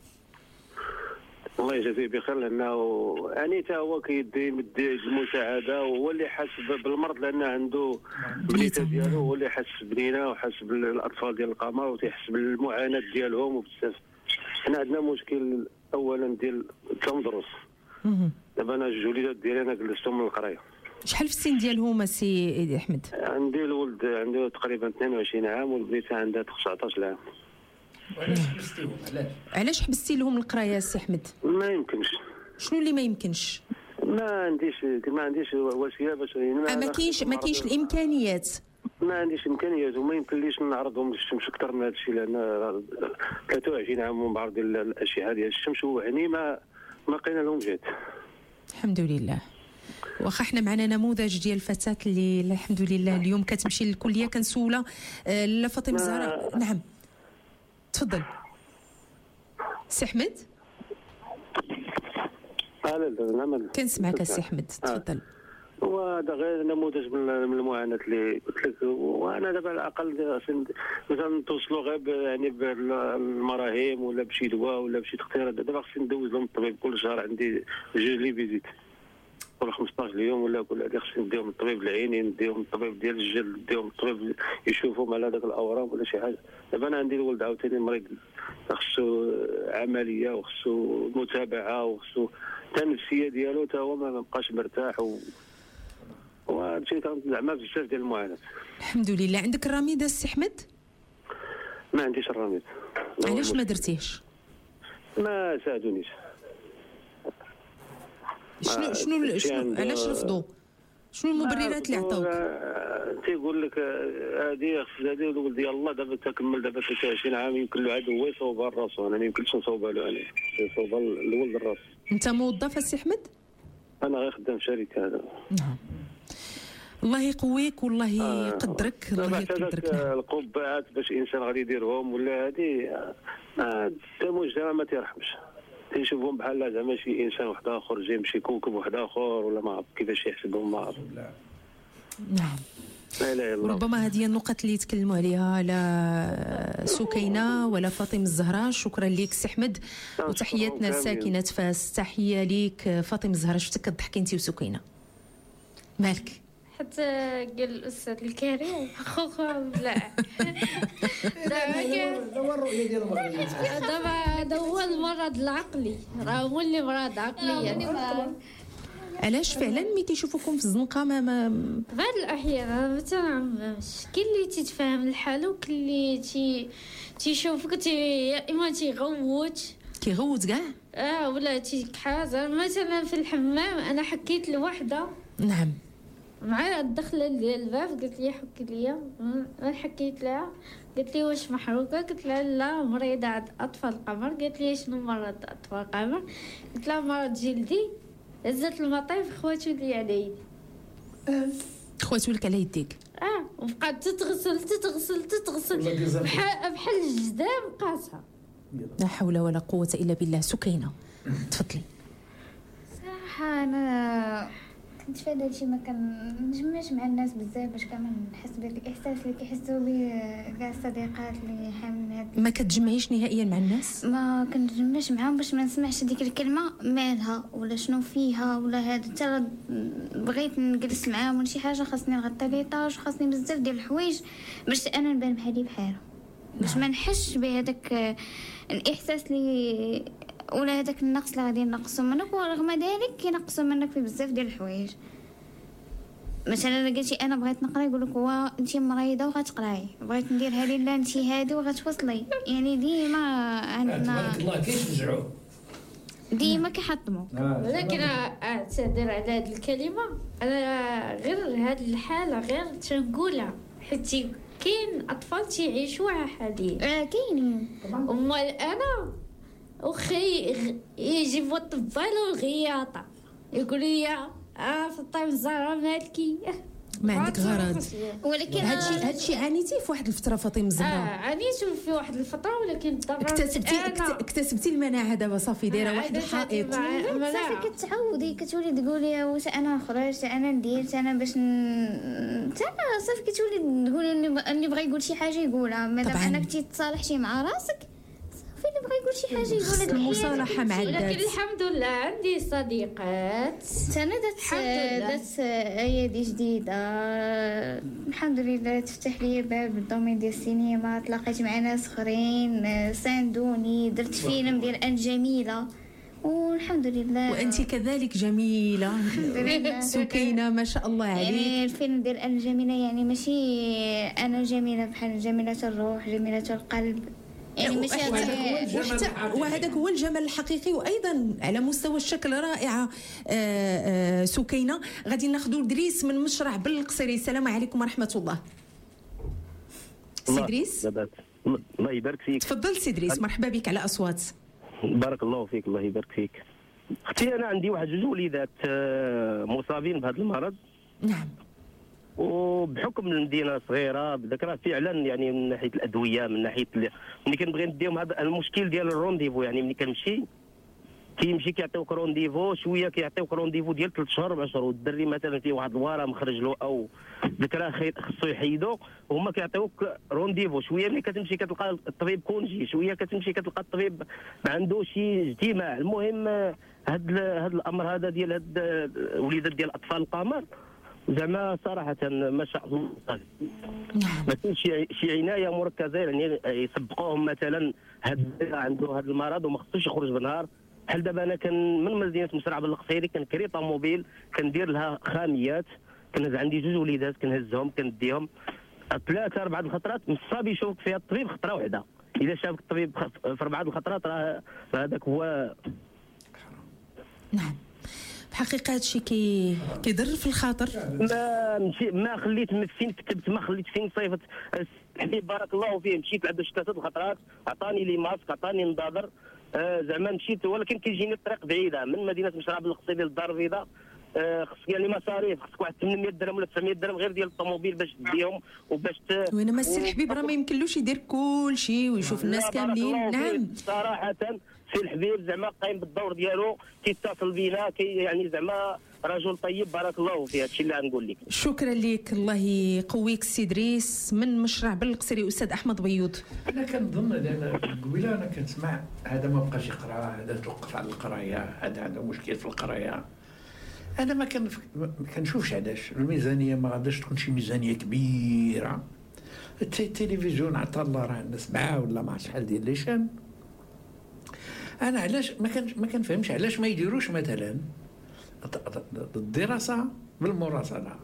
الله يجازيه بخير، لانه يعني حتى هو كيدي مدي المساعده، وهو اللي حاس بالمرض لان عنده بنيته ديالو، هو اللي حاس بنينا وحاس بالاطفال ديال القمر وتيحس بالمعاناه ديالهم وبزاف. حنا عندنا مشكل اولا ديال التمدرس. دابا انا جوج وليدات ديالي انا جلستهم من القرايه. شحال في السن ديالهم السي احمد؟ عندي الولد عنده تقريبا اثنين وعشرين عام والبنيته عندها تسعطاش عام. علاش حبستيهم؟ علاش؟ علاش حبستي لهم القرايه السي احمد؟ ما يمكنش. شنو اللي ما يمكنش؟ ما عنديش ما عنديش وسيله باش ما, ما كاينش ما كاينش الامكانيات. ما عنديش امكانيات وما يمكنليش نعرضهم للشمس اكثر من هذا الشيء، لان ثلاثة وعشرين عام ومعرض ديال الاشعه ديال الشمس، وهني ما ما لقينا لهم جهد. الحمد لله. واخا حنا معنا نموذج ديال الفتاه اللي الحمد لله اليوم كتمشي للكليه. كنسولها لا فاطمه الزهراء. نعم تفضل سي احمد. اه لا نعم كنسمعك سي احمد تفضل. وهذا غير نموذج من المعاناه اللي قلت لك. وانا دابا على الاقل مثلا نتوصلوا غير يعني بالمراهم ولا بشي دواء ولا بشي تقطيرات. دابا خصني ندوز لهم الطبيب كل شهر، عندي جوج لي فيزيت كل خمسطاش يوم ولا كل هذه خصني نديهم الطبيب العيني، نديهم الطبيب ديال الجلد، نديهم الطبيب يشوفهم على هذاك الاورام ولا شي حاجه. دابا انا عندي الولد عاوتاني مريض خصو عمليه وخصو متابعه وخصو حتى النفسيه ديالو حتى هو ما بقاش مرتاح، و وهذا الشيء زعما بزاف ديال المعاناه. الحمد لله. عندك الرميد السي احمد؟ ما عنديش الرميد. علاش ما درتيهش؟ ما ساعدونيش. شنو شنو شنو علاش رفضوا؟ شنو المبررات اللي عطاوك؟ تيقول لك هذه خص هذه الولد يلاه دابا تكمل دابا ثلاثة وعشرين عام يمكن له عاد هو يصوبها لراسو، انا ما يمكنش نصوبها له، انا يصوبها الولد لراسو. انت موظف السي احمد؟ انا غير خدام في شركه هذا. نعم. الله يقويك والله يقدرك. الله يقدرك. القبعات باش انسان غادي يديرهم ولا هذه حتى المجتمع ما تيرحمش، تيشوفهم بحال زعما شي انسان واحد اخر جاي من شي كوكب واحد اخر ولا ما عرف كيفاش يحسبهم ما عرف. نعم. لا اله الا الله. ربما هذه النقط اللي يتكلموا عليها على سكينه ولا فاطمه الزهراء. شكرا لك سي احمد وتحياتنا لساكنه فاس. تحيه لك فاطمه الزهراء. شفتك كضحكي انت وسكينه مالك؟ حتى قال الاستاذ الكريم خوخه بلا دابا الرؤيه ديال المرض دابا هذا هو المرض العقلي، راه هو اللي مرض عقلي يعني. علاش فعلا ملي تيشوفوكم في الزنقه ما ما بعض الاحيان ما تنعرفش. كاين اللي تيتفاهم الحال وكاين اللي تي تيشوفك تي يا اما تيغوت كيغوت كاع اه ولا تيكحازر. مثلا في الحمام انا حكيت لوحده. نعم. مع الدخله ديال الباب قلت لي حكي لي، حكيت لها قلت لي واش محروقه؟ قلت لها لا مريضه عند اطفال قمر. قالت لي شنو مرض اطفال قمر؟ قلت لها مرض جلدي. هزت المطيف خواتو لي على يدي. خواتو لك على يديك؟ اه وبقات تتغسل تتغسل تتغسل بحال بحال الجدام قاسها. لا حول ولا قوه الا بالله. سكينه تفضلي. صراحه انا كنت في هذا الشيء ما كنجمعش مع الناس بزاف باش كمان نحس بداك الاحساس اللي كيحسوا به كاع الصديقات اللي حاملين هاد. ما كتجمعيش نهائيا مع الناس؟ ما كنجمعش معاهم باش ما نسمعش ديك الكلمه مالها ولا شنو فيها ولا هذا. حتى بغيت نجلس معاهم ولا شي حاجه خاصني نغطي ليطاج، خاصني بزاف ديال الحوايج باش انا نبان بحالي بحالهم، باش ما نحسش بهذاك الاحساس اللي ولا هذاك النقص اللي غادي ينقصوا منك، ورغم ذلك كينقصوا منك في بزاف ديال الحوايج. مثلا انا قلتي انا بغيت نقرا يقول لك هو انت مريضه وغتقراي، بغيت نديرها لي لا انت هادي وغتوصلي. يعني ديما عندنا تبارك الله كيشجعوه ديما كيحطموا. ولكن اعتذر على هذه الكلمه، انا غير هذه الحاله غير تنقولها حيت كاين اطفال تيعيشوها حاليا. اه كاينين. امال انا وخي يجي الطبال والغياطه يقول لي اه في الطيب الزهره مالكي ما عندك غرض. ولكن هادشي هادشي عانيتي في واحد الفتره فاطمه الزهراء. اه عانيت في واحد الفتره، ولكن اكتسبتي اكتسبتي المناعه دابا صافي دايره واحد الحائط. صافي كتعودي كتولي تقولي واش انا خرجت انا ندير انا باش ن... صافي كتولي تقولي اللي بغى يقول شي حاجه يقولها، مادام انك تصالحتي مع راسك اللي بغى يقول شي حاجه يقول هذه المصالحه مع الذات. ولكن الحمد لله عندي صديقات انا دات دات ايادي جديده الحمد لله، تفتح لي باب الدومين ديال السينما، تلاقيت مع ناس اخرين ساندوني، درت فيلم ديال ان جميله والحمد لله. وانت كذلك جميله سكينه ما شاء الله عليك. يعني الفيلم ديال ان جميله يعني ماشي انا جميله بحال جميله الروح جميله القلب، يعني ماشي وهذاك هو الجمال الحقيقي. وايضا على مستوى الشكل رائعه آآ آآ سكينه. غادي ناخذوا دريس من مشرع بالقصيري. السلام عليكم ورحمه الله. سي دريس الله يبارك فيك. تفضل سي دريس، مرحبا بك على اصوات. بارك الله فيك. الله يبارك فيك. اختي انا عندي واحد جوج وليدات مصابين بهذا المرض. نعم. وبحكم المدينه صغيره بذكرها فعلا يعني من ناحيه الادويه من ناحيه ملي كنبغي نديهم هذا المشكل ديال الرونديفو. يعني ملي كنمشي كيمشي كيعطيوك رونديفو شويه كيعطيوك رونديفو ديال ثلاث شهور اربع شهور، والدري مثلا فيه واحد الورم مخرج له او ذكراه خصو يحيدو وهما كيعطيوك رونديفو شويه. ملي كتمشي كتلقى الطبيب كونجي، شويه كتمشي كتلقى الطبيب ما عنده شي اجتماع. المهم هذا هذا الامر هذا ديال هاد وليدات ديال اطفال القمر زعما صراحه ما شاء الله ما كاينش شي عنايه مركزه، يعني يسبقوهم مثلا هذا عنده هذا المرض وما خصوش يخرج بالنهار. بحال دابا انا كان من مدينه مسرع بالقصيري كنكري طوموبيل كندير لها خاميات، كنهز عندي جوج وليدات كنهزهم كنديهم ثلاثه اربعه الخطرات نصاب يشوفك فيها الطبيب خطره واحده. اذا شافك الطبيب في اربعه الخطرات راه هذاك هو. نعم حقيقة هادشي كي كيضر في الخاطر. ما مشي ما خليت فين كتبت ما خليت فين صيفط الحبيب بارك الله فيه. مشيت عنده ثلاثه الخطرات عطاني لي ماسك عطاني نظاظر آه زعما مشيت، ولكن كيجيني الطريق بعيده من مدينه مشرع بالقصيري للدار البيضاء. آه خصك يعني مصاريف، خصك واحد ثمانمائة درهم ولا تسعمائة درهم غير ديال الطوموبيل باش تديهم وباش ت... وين ما السي الحبيب راه ما يمكنلوش يدير كل شيء ويشوف الناس كاملين. نعم صراحه سي الحبيب زعما قايم بالدور ديالو، تيتصل بينا كي يعني زعما رجل طيب بارك الله فيه. هادشي اللي غنقول لك. شكرا لك الله يقويك سي دريس من مشرع بالقصيري. استاذ احمد بيوض. انا كنظن لان قبيله انا كنسمع هذا ما بقاش يقرا، هذا توقف على القرايه، هذا عنده مشكل في القرايه. انا ما كان ما كنشوفش علاش الميزانيه ما غاداش تكون شي ميزانيه كبيره. التلفزيون عطا الله راه عندنا سبعه ولا ما عرفتش شحال ديال لي شان. انا علاش ما كان ما كنفهمش علاش ما يديروش مثلا الدراسه بالمراسله.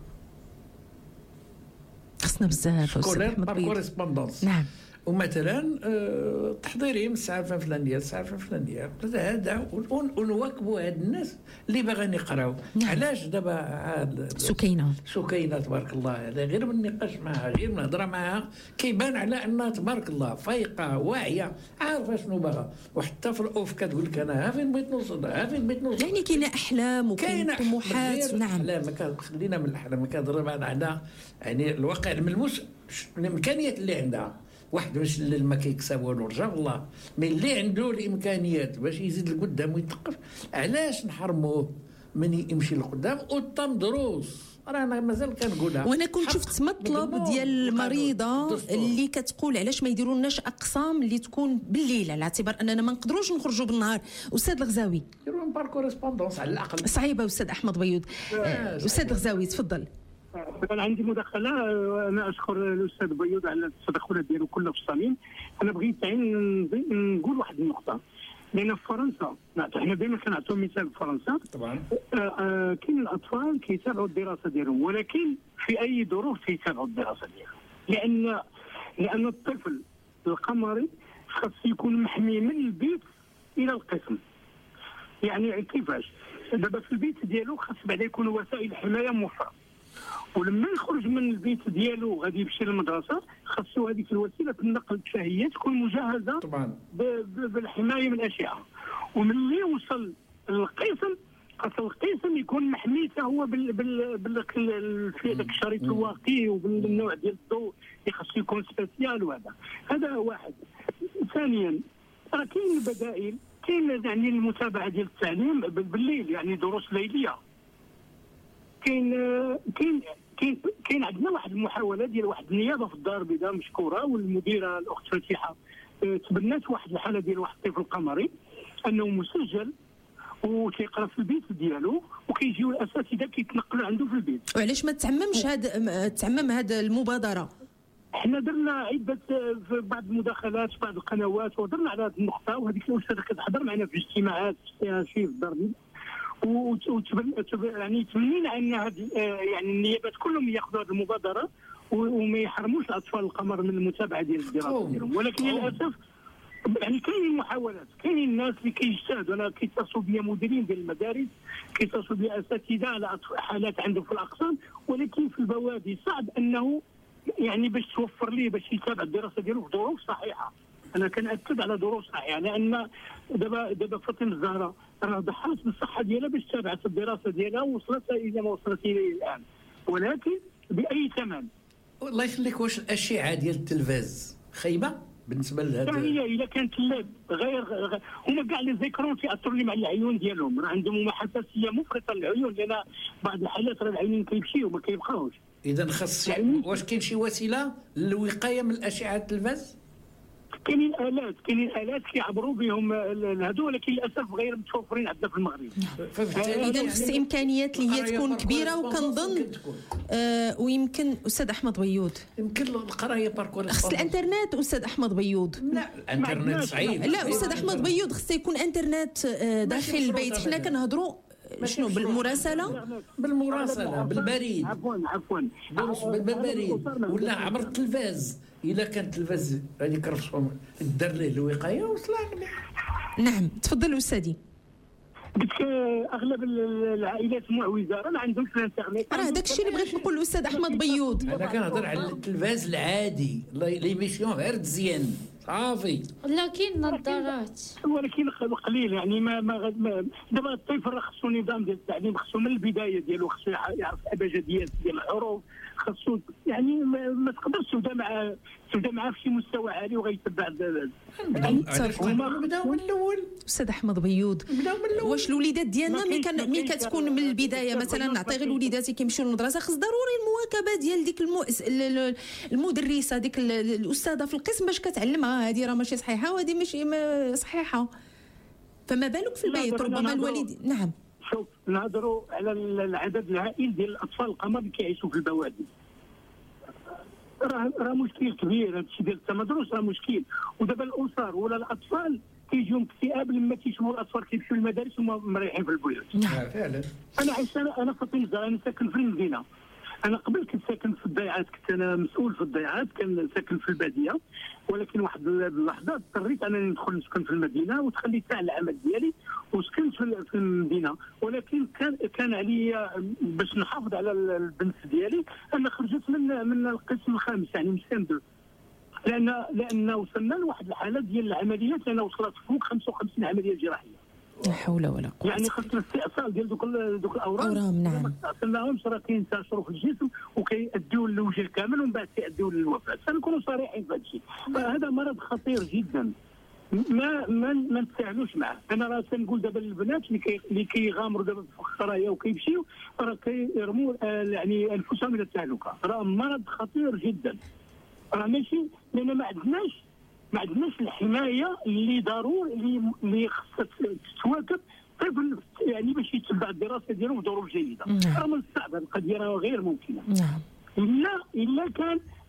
خصنا بزاف استاذ احمد بيوض. نعم. ومثلا أه تحضيري من الساعه الفلانيه الساعه الفلانيه هذا ونواكبوا هاد الناس اللي باغيين يقراو. نعم. علاش دابا عاد سكينه سكينه تبارك الله هذا غير من النقاش معها غير من الهضره معها كيبان على انها تبارك الله فايقه واعيه عارفه شنو باغا. وحتى في الاوف كتقول لك انا ها فين بغيت نوصل ها فين بغيت نوصل. يعني كاينه احلام وكاين طموحات. نعم احلام خلينا من الاحلام كنهضر على يعني الواقع الملموس الامكانيات اللي عندها. واحد باش ما كيكسب والو رجا الله، مي اللي عنده الامكانيات باش يزيد لقدام ويتقف علاش نحرموه من يمشي لقدام وطم دروس. رانا مازال كنقولها. وانا كنت شفت مطلب ديال المريضه اللي كتقول علاش ما يديروا لناش اقسام اللي تكون بالليل على اعتبار اننا ما نقدروش نخرجوا بالنهار. استاذ الغزاوي يديروا لهم بار كوريسبوندونس على الاقل. صعيبه استاذ احمد بيوض. استاذ الغزاوي تفضل. كان عندي مداخله. انا اشكر الاستاذ بيوض على التدخلات ديالو كلها في الصميم. انا بغيت نقول واحد النقطه. لان في فرنسا احنا دائما كنعطيو مثال في فرنسا طبعا آه آه كاين الاطفال كيتابعوا الدراسه ديالهم، ولكن في اي ظروف كيتابعوا الدراسه ديالهم، لان لان الطفل القمري خاص يكون محمي من البيت الى القسم. يعني كيفاش؟ دابا في البيت ديالو خاص بعدا يكون وسائل حمايه موفره، ولما يخرج من البيت ديالو غادي يمشي للمدرسه خاصو هذيك الوسيله النقل الشهيه تكون مجهزه طبعا بالحمايه من الاشعه. وملي يوصل للقسم خاص القسم يكون محمي حتى هو بال بال بال في ذاك الشريط الواقي وبالنوع ديال الضوء اللي خاصو يكون سبيسيال. وهذا هذا واحد. ثانيا راه كاين البدائل، كاين يعني المتابعه ديال التعليم بالليل، يعني دروس ليليه. كاين كاين كاين كاين عندنا واحد المحاوله ديال واحد النيابه في الدار البيضاء مشكوره، والمديره الاخت فتيحه تبنات واحد الحاله ديال واحد الطفل قمري انه مسجل وكيقرا في البيت ديالو وكيجيو الاساتذه كيتنقلوا عنده في البيت. وعلاش ما تعممش هذا تعمم هذه المبادره؟ احنا درنا عده في بعض المداخلات في بعض القنوات ودرنا على هذه النقطه، وهذيك الاستاذه كتحضر معنا في اجتماعات في شي في الدار البيضاء، يعني تمنينا ان هذه يعني النيابات كلهم ياخذوا هذه المبادره وما يحرموش الاطفال القمر من المتابعه ديال الدراسه ديالهم. ولكن للاسف يعني كاين محاولات، كاين الناس اللي كيجتهدوا. انا كيتصلوا بيا مديرين ديال المدارس، كيتصلوا بيا اساتذه على حالات عندهم في الاقسام، ولكن في البوادي صعب انه يعني باش توفر ليه باش يتابع الدراسه ديالو في ظروف صحيحه. انا كنأكد على ظروف صحيحه، لان دابا دابا فاطمه الزهراء راه ضحات بالصحه ديالها باش تابعت الدراسه ديالها ووصلت الى ما وصلت اليه الان، ولكن باي ثمن. الله يخليك، واش الاشعه ديال التلفاز خايبه بالنسبه لهذا؟ هي الا كانت اللاب غير, غير هما كاع لي زيكرون كيأثروا لي مع العيون ديالهم، راه عندهم حساسيه مفرطه للعيون، لان بعض الحالات راه العينين كيمشيو ما كيبقاوش. اذا خاص يعني واش كاين شي وسيله للوقايه من الاشعه التلفاز؟ كاينين الات كاينين الات كيعبروا بهم هذو، ولكن للاسف غير متوفرين عندنا في المغرب. اذا خص امكانيات اللي هي تكون كبيره، وكنظن آه ويمكن استاذ احمد بيوض يمكن القرايه باركور خص الانترنت. استاذ احمد بيوض لا الانترنت صعيب. لا استاذ احمد بيوض خص يكون انترنت آه داخل البيت. حنا كنهضروا شنو بالمراسله بالمراسله بالبريد عفوا عفوا بالبريد ولا عبر التلفاز. الا كان التلفاز هذيك رفسهم دار ليه الوقايه وصلنا. نعم تفضل استاذي. قلت اغلب العائلات المعوزه راه ما عندهمش الانترنت. راه داك الشيء اللي بغيت نقول للاستاذ احمد بيوض. انا كنهضر على التلفاز العادي، ليميسيون غير مزيان صافي. لكن نظارات ولكن قليل يعني ما ما دابا الطفل راه خصو نظام ديال التعليم، خصو من البدايه ديالو خصو يعرف الابجديات ديال الحروف، خصو يعني ما, ما تقدرش تبدا مع تبدا معاه في شي مستوى عالي وغيتبع نبداو من الاول. استاذ احمد بيوض واش الوليدات ديالنا ملي كان ملي كتكون من البدايه مثلا نعطي غير وليداتي كيمشيو للمدرسه خص ضروري المواكبه ديال ديك المدرسه ديك الاستاذه في القسم باش كتعلمها هذه راه ماشي صحيحه وهذه ماشي صحيحه، فما بالك في البيت ربما الوالد. نعم شوف نهضروا على العدد الهائل ديال الاطفال القمر اللي كيعيشوا في البوادي، راه راه مشكل كبير. هذا الشيء ديال التمدرس راه مشكل. ودابا الاسر ولا الاطفال كيجيهم اكتئاب لما كيشوفوا الاطفال كيمشيو للمدارس وهما مريحين في البيوت. نعم فعلا. انا عشت انا انا فاطمه الزهراء، انا ساكن في المدينه. انا قبل كنت ساكن في الضيعات، كنت انا مسؤول في الضيعات، كان ساكن في الباديه، ولكن واحد اللحظه اضطريت انني ندخل نسكن في المدينه وتخليت تاع العمل ديالي وسكنت في المدينه. ولكن كان كان عليا باش نحافظ على البنت ديالي انا خرجت من من القسم الخامس يعني من سندو، لان لان وصلنا لواحد الحاله ديال العمليات، انا وصلت فوق خمسة وخمسين عمليه جراحيه. لا حول ولا قوه. يعني خاصنا استئصال ديال دوك دوك الاورام. اورام نعم. ما استأصلناهمش راه كينتشروا في الجسم وكيأديو للوجه كامل ومن بعد كيأديو للوفاه. سنكونوا صريحين في هذا الشيء. فهذا مرض خطير جدا. ما ما ما نتساهلوش معه. انا راه تنقول دابا للبنات اللي كي اللي كيغامروا دابا في الخرايه وكيمشيو راه كيرموا يعني انفسهم الى التهلكه. راه مرض خطير جدا. راه ماشي لان ما عندناش ما عندناش الحمايه اللي ضروري اللي اللي خصها تتواكب طفل يعني باش يتبع الدراسه ديالو بظروف جيده. راه من الصعب هذه القضيه، راه غير ممكنه. نعم. الا الا كان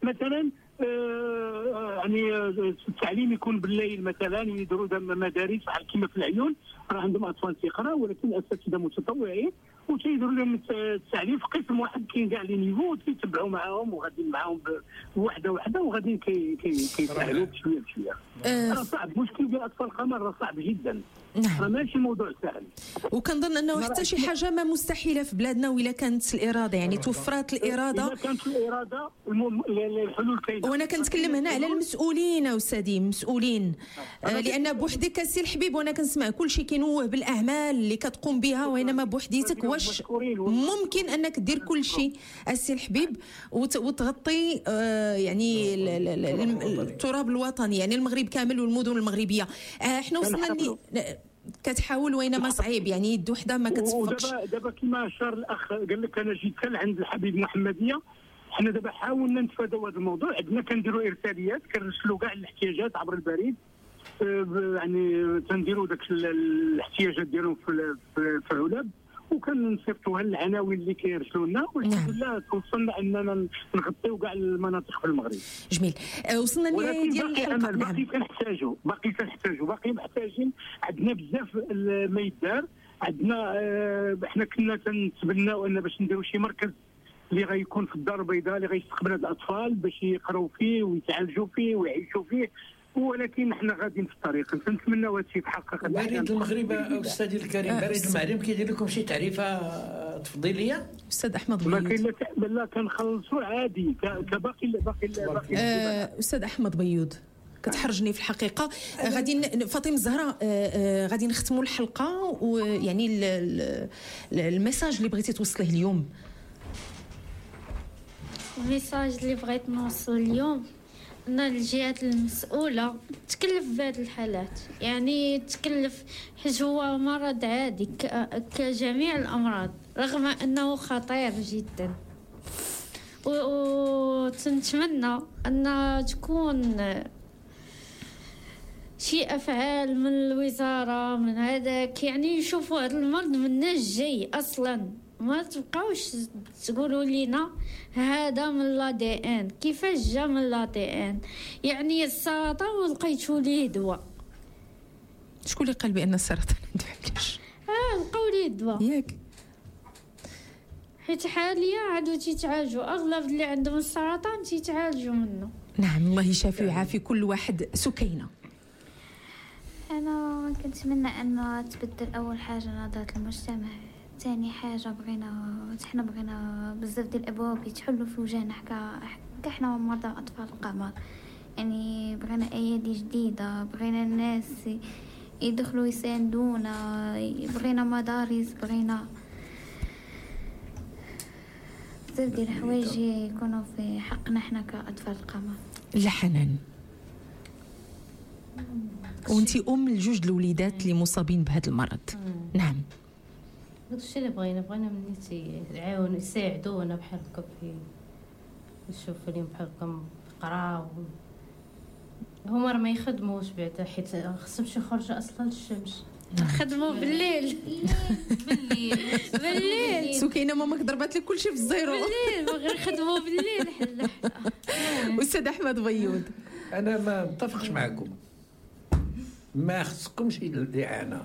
مثلا آه يعني التعليم يكون بالليل مثلا، يديروا مدارس بحال كيما في العيون راه عندهم اطفال تيقراو ولكن الاساتذه متطوعين وتيديروا لهم التعليم في قسم واحد كاين كاع لي نيفو تيتبعوا معاهم وغاديين معاهم بوحده وحده وغاديين كيساعدوا بشويه بشويه. راه صعب، مشكل ديال اطفال القمر راه صعب جدا. نعم. راه ماشي موضوع سهل. وكنظن انه حتى شي حاجه ما مستحيله في بلادنا وإلا كانت الاراده، يعني توفرات الاراده. اذا كانت الاراده الحلول كاينه. وانا كنتكلم هنا على المسؤولين استاذي، مسؤولين آه لان بوحدك السي الحبيب وانا كنسمع كل شيء كينوه بالاعمال اللي كتقوم بها، وانما بوحديتك واش ممكن انك دير كل شيء السي الحبيب وتغطي آه يعني التراب الوطني، يعني المغرب كامل والمدن المغربيه. آه احنا وصلنا كتحاول وينما صعيب، يعني يد وحده ما كتفقش. ودابا دابا كما اشار الاخ قال لك انا جيت كان عند الحبيب محمديه، حنا دابا حاولنا نتفاداو هذا الموضوع، عندنا كنديروا ارساليات كنرسلوا كاع الاحتياجات عبر البريد، يعني تنديروا داك الاحتياجات ديالهم في في علاب وكنصيفطوها للعناوين اللي كيرسلوا لنا، والحمد لله توصلنا اننا نغطيو كاع المناطق في المغرب. جميل. أه وصلنا للنهايه ديال الحلقه. باقي كنحتاجوا باقي كنحتاجوا باقي محتاجين، عندنا بزاف ما يدار. عندنا اه احنا كنا كنتبناو ان باش نديروا شي مركز اللي غيكون في الدار البيضاء اللي غيستقبل هاد الاطفال باش يقراو فيه ويتعالجوا فيه ويعيشوا فيه، ولكن احنا غاديين في الطريق. كنتمناو هذا الشيء يتحقق. بريد المغرب استاذي الكريم، بريد المغرب كيدير لكم شي تعريفه تفضيليه؟ استاذ احمد ما بيود. كاين لا لا كنخلصوا عادي كباقي باقي باقي آه استاذ احمد بيود كتحرجني في الحقيقه. آه غادي فاطمه الزهراء آه آه غادي نختموا الحلقه، ويعني الميساج اللي بغيتي توصليه اليوم. الميساج اللي بغيت نوصل اليوم ان الجهات المسؤوله تكلف بهذه الحالات، يعني تكلف حيت هو مرض عادي كجميع الامراض رغم انه خطير جدا، وتنتمنى ان تكون شي افعال من الوزاره من هذاك، يعني يشوفوا هذا المرض مناش جاي اصلا، ما تبقاوش تقولوا لينا هذا من لا دي ان. كيفاش جا من لا دي ان؟ يعني السرطان ولقيتوا ليه دواء. شكون اللي قال بان السرطان عنده علاج؟ اه لقاو ليه دواء ياك، حيت حاليا عادوا تيتعالجوا، اغلب اللي عندهم السرطان تيتعالجوا منه. نعم الله يشافي ويعافي كل واحد. سكينه، انا كنتمنى انه تبدل اول حاجه نظره المجتمع، ثاني حاجه بغينا حنا بغينا بزاف ديال الابواب يتحلوا في وجهنا حكا حكا حنا مرضى اطفال القمر، يعني بغينا ايادي جديده، بغينا الناس يدخلوا يساندونا، بغينا مدارس، بغينا بزاف ديال الحوايج يكونوا في حقنا حنا كاطفال القمر. لا حنان، وانتي ام لجوج الوليدات اللي مصابين بهذا المرض. نعم داكشي اللي بغينا بغينا مني تيعاونوا يساعدونا بحال هكا في نشوف اليوم بحال هكا قراو هما راه ما يخدموش بعدا حيت خصهم شي خرجه اصلا للشمس. خدموا بالليل بالليل بالليل سكينه ماماك ضربات لك كلشي في الزيرو بالليل، غير خدموا بالليل حل. استاذ احمد بيود، انا ما متفقش معكم، ما خصكمش الاعانه،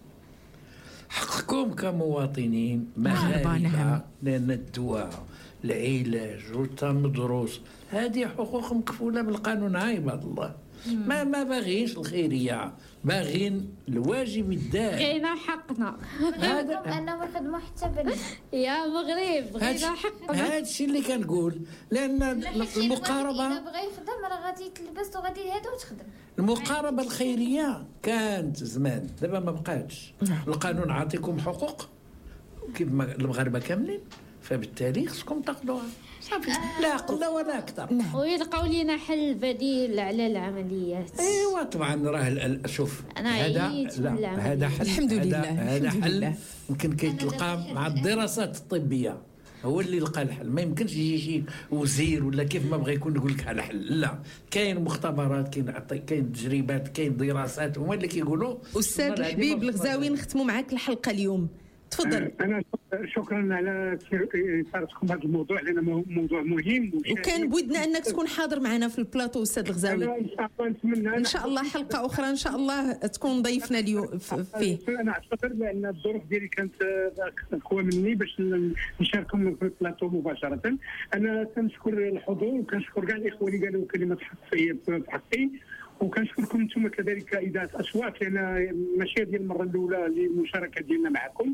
حقكم كمواطنين مغاربه، لان الدواء العلاج والتمدرس هذه حقوق مكفوله بالقانون. عباد الله ما ما باغينش الخيريه، باغين الواجب يدار، بغينا حقنا هذا انه نخدموا حتى بال يا مغرب، بغينا حقنا. هذا الشيء اللي كنقول، لان المقاربه اذا بغى يخدم راه غادي يتلبس وغادي هذا وتخدم. المقاربه الخيريه كانت زمان، دابا ما بقاتش. القانون عاطيكم حقوق كيما المغاربه كاملين، فبالتالي خصكم تاخذوها صافي، لا اقل ولا اكثر. ويلقاو لينا حل بديل على العمليات. ايوا طبعا راه شوف هذا هذا حل، الحمد لله هذا حل يمكن كيتلقى مع الدراسات الطبيه، هو اللي لقى الحل. ما يمكنش يجي شي وزير ولا كيف ما بغى يكون يقول لك على حل، لا كاين مختبرات، كاين كاين تجربات، كاين دراسات، هما اللي كيقولوا. استاذ الحبيب الغزاوي، نختموا معاك الحلقه اليوم. تفضل. انا شكرا على اثارتكم هذا الموضوع لانه موضوع مهم، وكان بودنا انك تكون حاضر معنا في البلاطو استاذ الغزاوي. انا ان شاء الله نتمنى ان شاء الله حلقه اخرى ان شاء الله تكون ضيفنا اليوم فيه. انا اعتذر لان الظروف ديالي كانت اقوى مني باش نشارككم في البلاطو مباشره. انا كنشكر الحضور وكنشكر كاع الاخوه اللي قالوا كلمات حقيقيه في حقي، وكنشكركم انتم كذلك اذاعه اصوات لان ماشي هذه المره الاولى للمشاركه ديالنا معكم.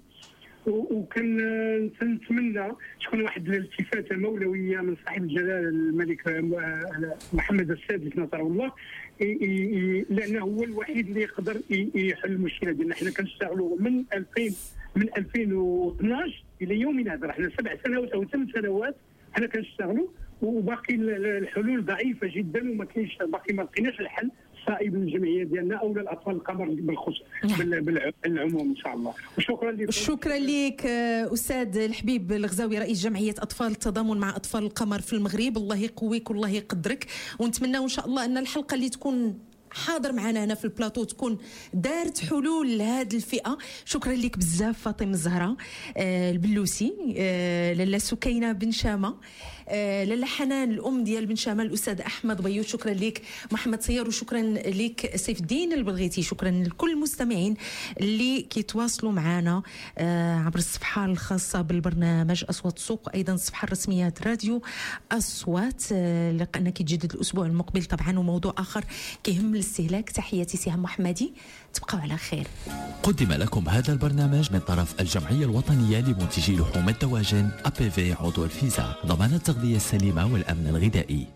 وكنتمنى تكون واحد الالتفاته مولويه من صاحب الجلاله الملك محمد السادس نصره الله، لانه هو الوحيد اللي يقدر يحل المشكله ديالنا. حنا كنشتغلوا من ألفين من ألفين واثناش الى يومنا هذا، حنا سبع سنوات او ثمان سنوات حنا كنشتغلوا، وباقي الحلول ضعيفه جدا وما كاينش باقي ما لقيناش الحل صائب للجمعيه ديالنا او للاطفال القمر بالخصوص بالعموم ان شاء الله. وشكرا لك. شكرا لك استاذ الحبيب الغزاوي رئيس جمعيه اطفال التضامن مع اطفال القمر في المغرب. الله يقويك والله يقدرك، ونتمنى ان شاء الله ان الحلقه اللي تكون حاضر معنا هنا في البلاطو تكون دارت حلول لهذه الفئه. شكرا لك بزاف فاطمه الزهراء آه البلوسي، آه لاله سكينه بن شامه، آه لاله حنان الام ديال بن شامه، الاستاذ احمد بيوت، شكرا لك محمد سيار، وشكرا لك سيف الدين البلغيتي. شكرا لكل المستمعين اللي كيتواصلوا معنا آه عبر الصفحه الخاصه بالبرنامج اصوات السوق، وايضا الصفحه الرسميه راديو اصوات. آه لقانا كيتجدد الاسبوع المقبل طبعا وموضوع اخر كيهم الاستهلاك. تحياتي سهام محمدي، تبقوا على خير. قدم لكم هذا البرنامج من طرف الجمعية الوطنية لمنتجي لحوم الدواجن أ بي في عضو الفيزا، ضمان التغذية السليمة والأمن الغذائي.